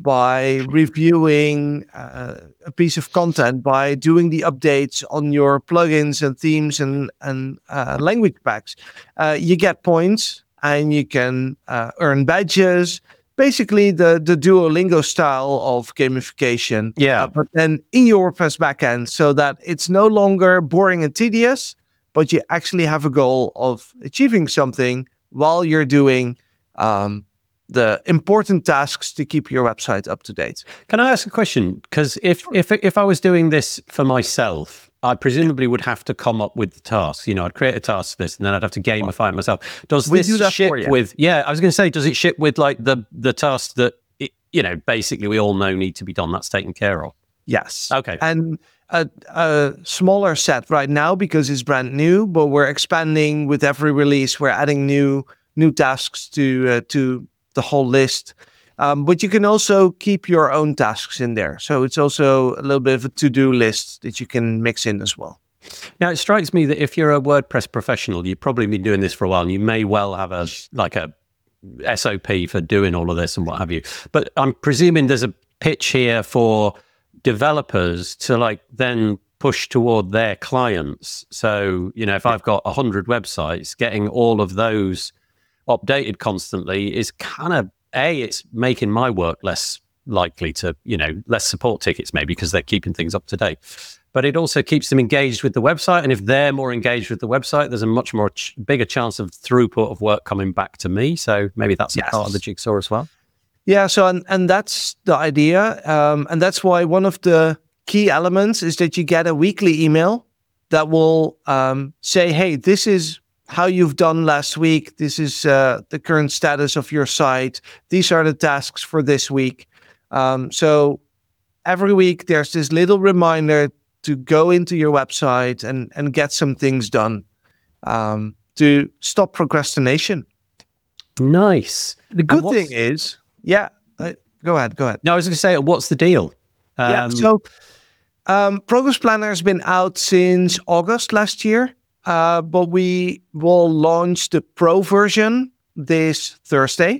by reviewing uh, a piece of content, by doing the updates on your plugins and themes and, and uh, language packs, uh, you get points and you can uh, earn badges. Basically, the, the Duolingo style of gamification. Yeah. Uh, but then in your WordPress backend so that it's no longer boring and tedious, but you actually have a goal of achieving something while you're doing um, the important tasks to keep your website up to date. Can I ask a question? Because if, if if I was doing this for myself, I presumably would have to come up with the tasks. You know, I'd create a task list and then I'd have to gamify it myself. Does We this do that ship for you. with? Yeah, I was going to say, does it ship with like the the tasks that it, you know basically we all know need to be done? That's taken care of. Yes. Okay. And a, a smaller set right now because it's brand new, but we're expanding with every release. We're adding new new tasks to uh, to the whole list. Um, but you can also keep your own tasks in there. So it's also a little bit of a to-do list that you can mix in as well. Now it strikes me that if you're a WordPress professional, you've probably been doing this for a while, and you may well have a like a S O P for doing all of this and what have you. But I'm presuming there's a pitch here for developers to like then push toward their clients. So, you know, if I've got a hundred websites, getting all of those updated constantly is kind of, A, it's making my work less likely to, you know, less support tickets maybe because they're keeping things up to date. But it also keeps them engaged with the website. And if they're more engaged with the website, there's a much more ch- bigger chance of throughput of work coming back to me. So maybe that's Yes. a part of the jigsaw as well. Yeah, so and, and that's the idea. Um, and that's why one of the key elements is that you get a weekly email that will um, say, hey, this is how you've done last week. This is uh, the current status of your site. These are the tasks for this week. Um, so every week there's this little reminder to go into your website and, and get some things done um, to stop procrastination. Nice. The good what's- thing is, yeah, uh, go ahead, go ahead. No, I was going to say, what's the deal? Um, yeah, so um, Progress Planner has been out since August last year, uh, but we will launch the Pro version this Thursday.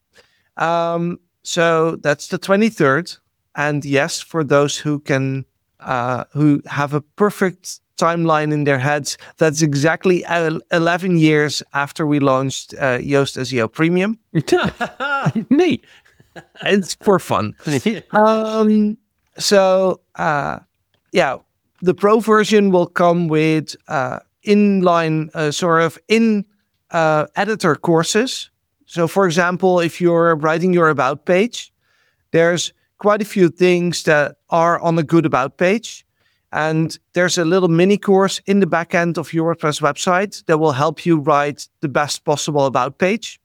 Um, so that's the twenty-third. And yes, for those who can, uh, who have a perfect timeline in their heads. That's exactly eleven years after we launched uh, Yoast S E O Premium. Neat. It's for fun. um, so, uh, yeah, the Pro version will come with uh, inline, uh, sort of in uh, editor courses. So, for example, if you're writing your About page, there's quite a few things that are on a good About page. And there's a little mini course in the back end of your WordPress website that will help you write the best possible About page.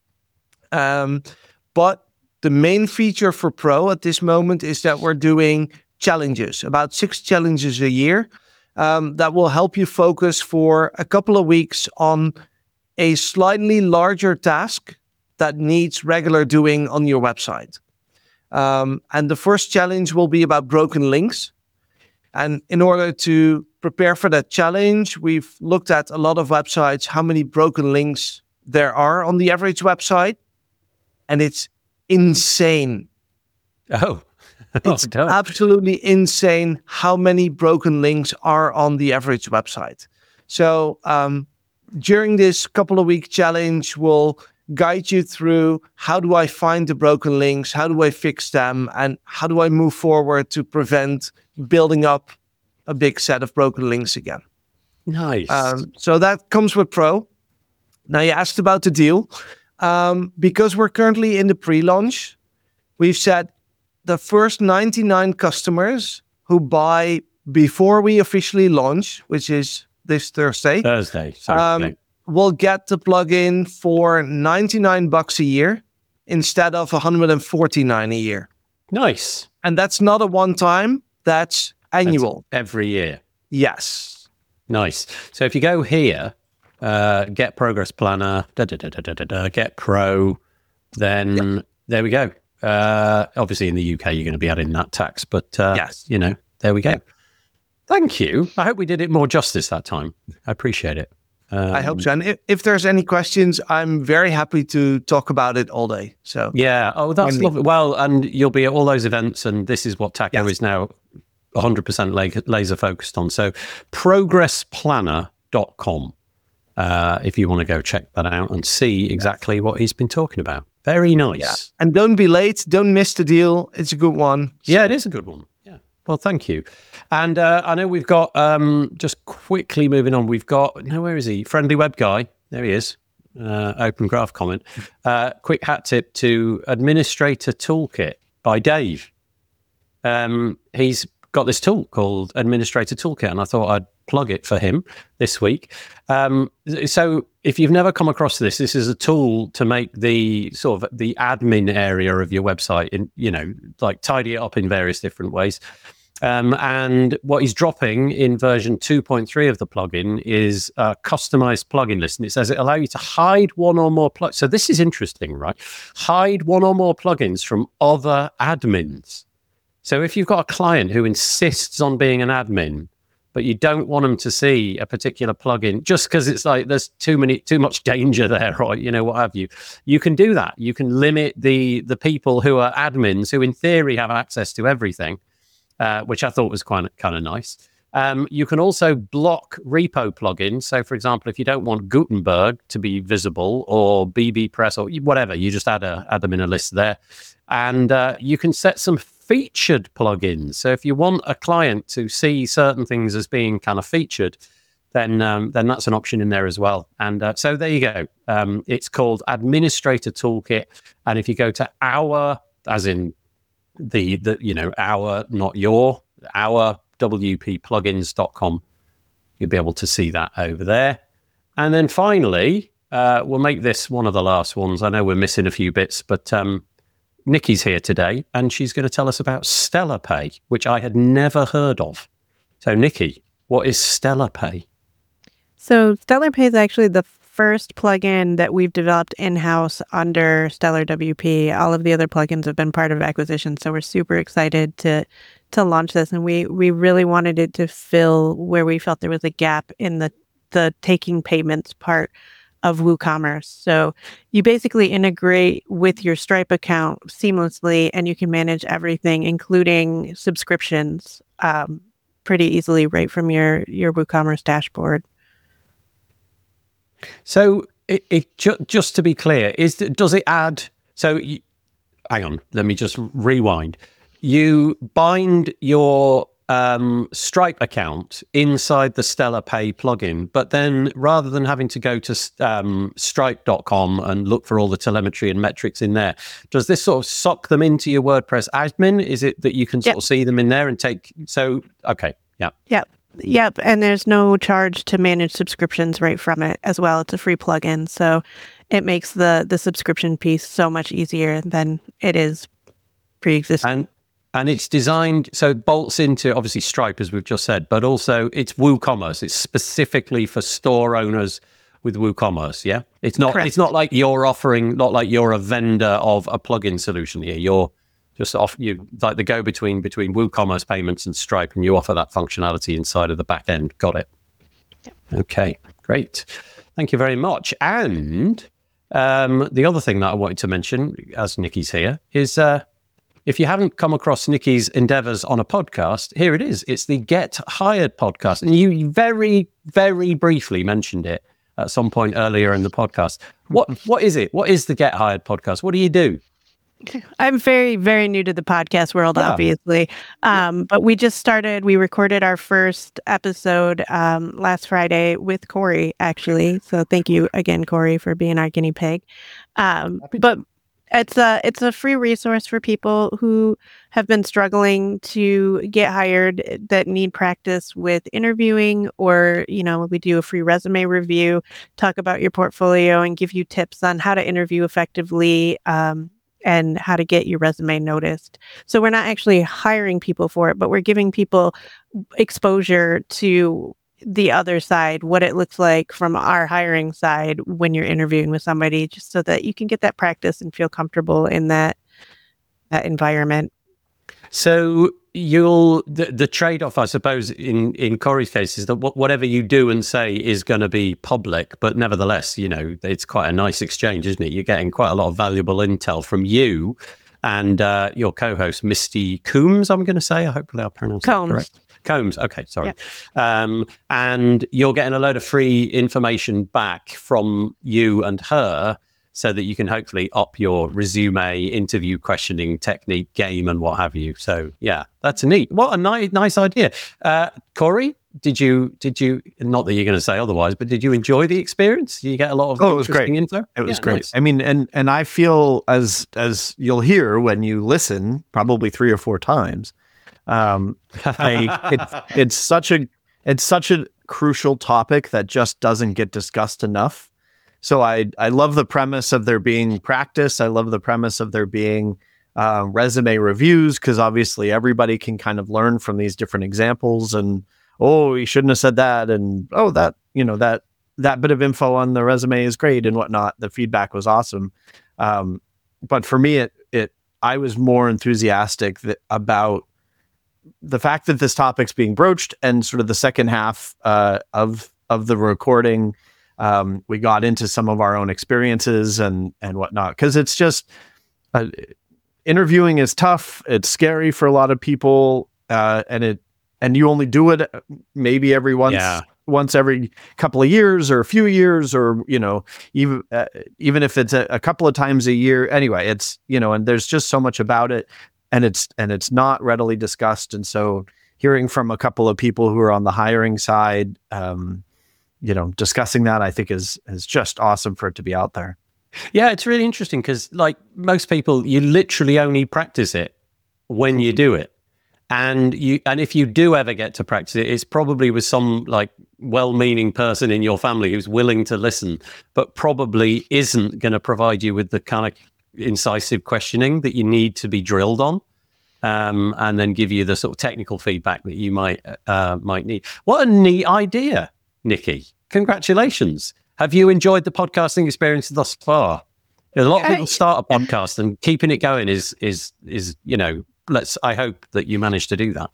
Um, but the main feature for Pro at this moment is that we're doing challenges, about six challenges a year, um, that will help you focus for a couple of weeks on a slightly larger task that needs regular doing on your website. Um, and the first challenge will be about broken links. And in order to prepare for that challenge, we've looked at a lot of websites, how many broken links there are on the average website. And it's insane. Oh, it's oh, absolutely insane how many broken links are on the average website. So um, during this couple of week challenge, we'll guide you through how do I find the broken links, how do I fix them, and how do I move forward to prevent building up a big set of broken links again. Nice. Um, so that comes with Pro. Now you asked about the deal. Um, because we're currently in the pre-launch, we've said the first ninety-nine customers who buy before we officially launch, which is this Thursday, Thursday, sorry, um, will get the plugin for ninety-nine bucks a year instead of one hundred forty-nine a year. Nice. And that's not a one-time, that's annual. That's every year. Yes. Nice. So if you go here, Uh, get Progress Planner, da, da, da, da, da, da, get Pro, then yep. There we go. Uh, obviously, in the U K, you're going to be adding that tax, but uh, yes. you know, there we go. Yep. Thank you. I hope we did it more justice that time. I appreciate it. Um, I hope so. And if, if there's any questions, I'm very happy to talk about it all day. So yeah. Oh, that's lovely. Well, and you'll be at all those events, and this is what Taco yes. is now one hundred percent laser focused on. So progress planner dot com. Uh, if you want to go check that out and see exactly what he's been talking about. Very nice. Yeah. And don't be late. Don't miss the deal. It's a good one. Yeah, it is a good one. Yeah. Well, thank you. And uh, I know we've got, um, just quickly moving on, we've got, no, where is he? Friendly Web Guy. There he is. Uh, open graph comment. Uh, quick hat tip to Administrator Toolkit by Dave. Um, he's got this tool called Administrator Toolkit, and I thought I'd plug it for him this week. Um, so if you've never come across this, this is a tool to make the sort of the admin area of your website, in, you know, like tidy it up in various different ways. Um, and what he's dropping in version two point three of the plugin is a customized plugin list. And it says it allows you to hide one or more plugins. So this is interesting, right? Hide one or more plugins from other admins. So if you've got a client who insists on being an admin, but you don't want them to see a particular plugin just because it's like there's too many, too much danger there, or you know, what have you. You can do that. You can limit the the people who are admins, who in theory have access to everything, uh, which I thought was quite kind of nice. Um, you can also block repo plugins. So, for example, if you don't want Gutenberg to be visible or B B Press or whatever, you just add a add them in a list there, and uh, you can set some featured plugins. So if you want a client to see certain things as being kind of featured, then um, then that's an option in there as well. And uh, so there you go. Um, it's called Administrator Toolkit. And if you go to our, as in the, the you know, our, not your, our W P plugins dot com, you'll be able to see that over there. And then finally, uh, we'll make this one of the last ones. I know we're missing a few bits, but um, Nikki's here today, and she's going to tell us about Stellar Pay, which I had never heard of. So, Nikki, what is Stellar Pay? So, Stellar Pay is actually the first plugin that we've developed in-house under Stellar W P. All of the other plugins have been part of acquisition, so we're super excited to to launch this. And we we really wanted it to fill where we felt there was a gap in the the taking payments part of WooCommerce. So you basically integrate with your Stripe account seamlessly, and you can manage everything, including subscriptions, um, pretty easily right from your your WooCommerce dashboard. So it, it ju- just to be clear, is that, does it add? So you, hang on, let me just rewind. You bind your um, Stripe account inside the Stellar Pay plugin, but then rather than having to go to um, stripe dot com and look for all the telemetry and metrics in there, does this sort of sock them into your WordPress admin? Is it that you can sort Yep. of see them in there and take? So okay, yeah. Yep. Yep. And there's no charge to manage subscriptions right from it as well. It's a free plugin. So it makes the the subscription piece so much easier than it is pre-existing. And and it's designed so it bolts into obviously Stripe, as we've just said, but also it's WooCommerce. It's specifically for store owners with WooCommerce. Yeah, it's not. Correct. It's not like you're offering, not like you're a vendor of a plugin solution here. You're just off you like the go between between WooCommerce payments and Stripe, and you offer that functionality inside of the back end. Got it. Yep. Okay, great. Thank you very much. And um, the other thing that I wanted to mention, as Nikki's here, is. Uh, If you haven't come across Nikki's endeavors on a podcast, here it is. It's the Get Hired podcast. And you very, very briefly mentioned it at some point earlier in the podcast. What What is it? What is the Get Hired podcast? What do you do? I'm very, very new to the podcast world, Yeah. obviously. Um, but we just started, we recorded our first episode um, last Friday with Corey, actually. So thank you again, Corey, for being our guinea pig. Um, but it's a, it's a free resource for people who have been struggling to get hired, that need practice with interviewing, or, you know, we do a free resume review, talk about your portfolio and give you tips on how to interview effectively, um, and how to get your resume noticed. So we're not actually hiring people for it, but we're giving people exposure to the other side, what it looks like from our hiring side when you're interviewing with somebody, just so that you can get that practice and feel comfortable in that, that environment. So you'll the, the trade-off, I suppose, in in Corey's case is that wh- whatever you do and say is going to be public, but nevertheless, you know, it's quite a nice exchange, isn't it? You're getting quite a lot of valuable intel from you and uh, your co-host, Misty Coombs, I'm going to say. Hopefully I pronounced Combs. that correct. Combs. Okay, sorry. Um, and you're getting a load of free information back from you and her, so that you can hopefully up your resume, interview questioning technique, game, and what have you. So yeah, that's a neat. What a nice, nice idea. Uh, Corey, did you did you? Not that you're going to say otherwise, but did you enjoy the experience? Did you get a lot of Oh, it was interesting great. info? It was Yeah, great. nice. I mean, and and I feel as as you'll hear when you listen, probably three or four times. Um, I, it's it's such a it's such a crucial topic that just doesn't get discussed enough. So I I love the premise of there being practice. I love the premise of there being uh, resume reviews, because obviously everybody can kind of learn from these different examples. And oh, you shouldn't have said that, and oh, that you know that that bit of info on the resume is great and whatnot. The feedback was awesome. Um, but for me, it it I was more enthusiastic that, about the fact that this topic's being broached, and sort of the second half uh, of of the recording. Um, we got into some of our own experiences and and whatnot, because it's just uh, interviewing is tough. It's scary for a lot of people, uh, and it and you only do it maybe every once Yeah. once every couple of years or a few years, or you know even uh, even if it's a, a couple of times a year. Anyway, it's you know, and there's just so much about it, and it's and it's not readily discussed. And so hearing from a couple of people who are on the hiring side, um, you know, discussing that, I think is is just awesome for it to be out there. Yeah, it's really interesting because, like most people, you literally only practice it when you do it, and you and if you do ever get to practice it, it's probably with some like well-meaning person in your family who's willing to listen, but probably isn't going to provide you with the kind of incisive questioning that you need to be drilled on, um, and then give you the sort of technical feedback that you might uh, might need. What a neat idea, Nikki! Congratulations. Have you enjoyed the podcasting experience thus far? There's a lot of people start a podcast, and keeping it going is is is you know. Let's. I hope that you managed to do that.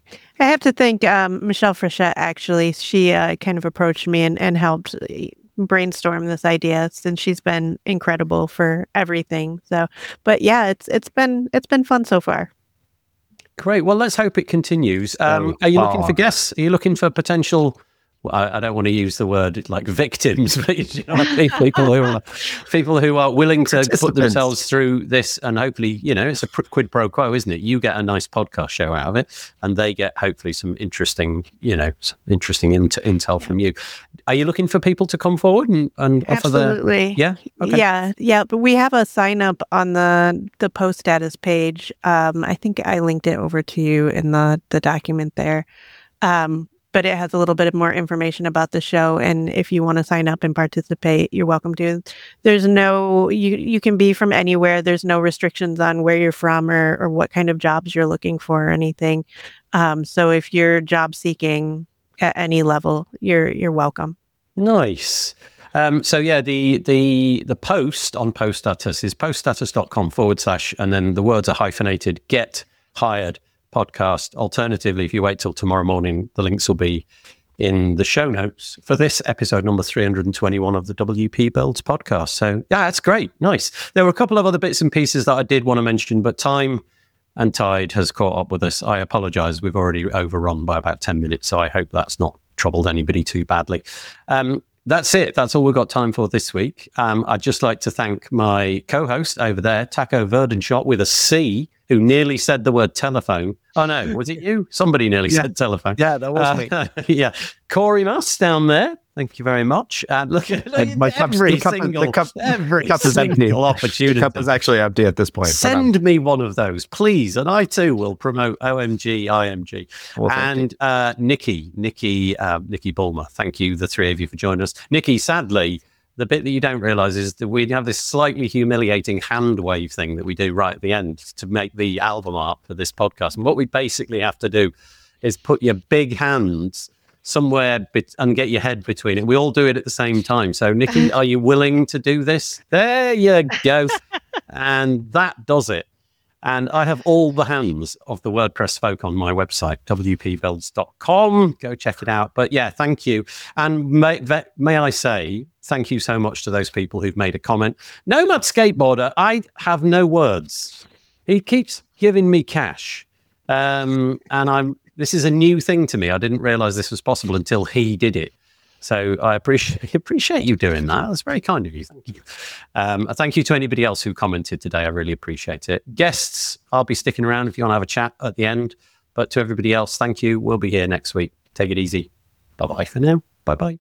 I have to thank um, Michelle Frechette, actually. She uh, kind of approached me and, and helped brainstorm this idea, since she's been incredible for everything. So, but yeah, it's it's been it's been fun so far. Great. Well, let's hope it continues. Um, are you looking for guests? Are you looking for potential? Well, I, I don't want to use the word like victims, but you know, like people who are people who are willing to put themselves through this, and hopefully, you know, it's a quid pro quo, isn't it? You get a nice podcast show out of it, and they get hopefully some interesting, you know, interesting int- intel from you. Are you looking for people to come forward and, and offer the? Absolutely. Yeah. Okay. Yeah. Yeah. But we have a sign up on the the post status page. Um, I think I linked it over to you in the the document there. Um, but it has a little bit more information about the show. And if you want to sign up and participate, you're welcome to. There's no, you you can be from anywhere. There's no restrictions on where you're from or, or what kind of jobs you're looking for or anything. Um, so if you're job seeking at any level, you're you're welcome. Nice. Um, so yeah, the the the post on Post Status is poststatus.com forward slash, and then the words are hyphenated, get hired podcast. Alternatively, if you wait till tomorrow morning, the links will be in the show notes for this episode number three hundred twenty-one of the W P Builds podcast. So yeah, that's great. Nice. There were a couple of other bits and pieces that I did want to mention, but time and tide has caught up with us. I apologize. We've already overrun by about ten minutes, so I hope that's not troubled anybody too badly. Um, That's it. That's all we've got time for this week. Um, I'd just like to thank my co-host over there, Taco Verdenschot with a C, who nearly said the word telephone. Oh, no. Was it you? Somebody nearly yeah. said telephone. Yeah, that was uh, me. yeah. Corey Muss down there. Thank you very much. And look at and my cup, every the cup, single, the cup, every the cup is empty. opportunity. The cup is actually empty at this point. Send me one of those, please. And I too will promote O M G, I M G. Well, and uh, Nikki, Nikki, uh, Nikki Bulmer. Thank you, the three of you, for joining us. Nikki, sadly, the bit that you don't realise is that we have this slightly humiliating hand wave thing that we do right at the end to make the album art for this podcast. And what we basically have to do is put your big hands somewhere bit- and get your head between it. We all do it at the same time. So, Nikki, are you willing to do this? There you go. And that does it. And I have all the hands of the WordPress folk on my website, w p builds dot com. Go check it out. But yeah, thank you. And may, may I say, thank you so much to those people who've made a comment. Nomad Skateboarder, I have no words. He keeps giving me cash. Um, and I'm this is a new thing to me. I didn't realize this was possible until he did it. So I appreciate appreciate you doing that. That's very kind of you. Thank you. Um, thank you to anybody else who commented today. I really appreciate it. Guests, I'll be sticking around if you want to have a chat at the end. But to everybody else, thank you. We'll be here next week. Take it easy. Bye-bye for now. Bye-bye.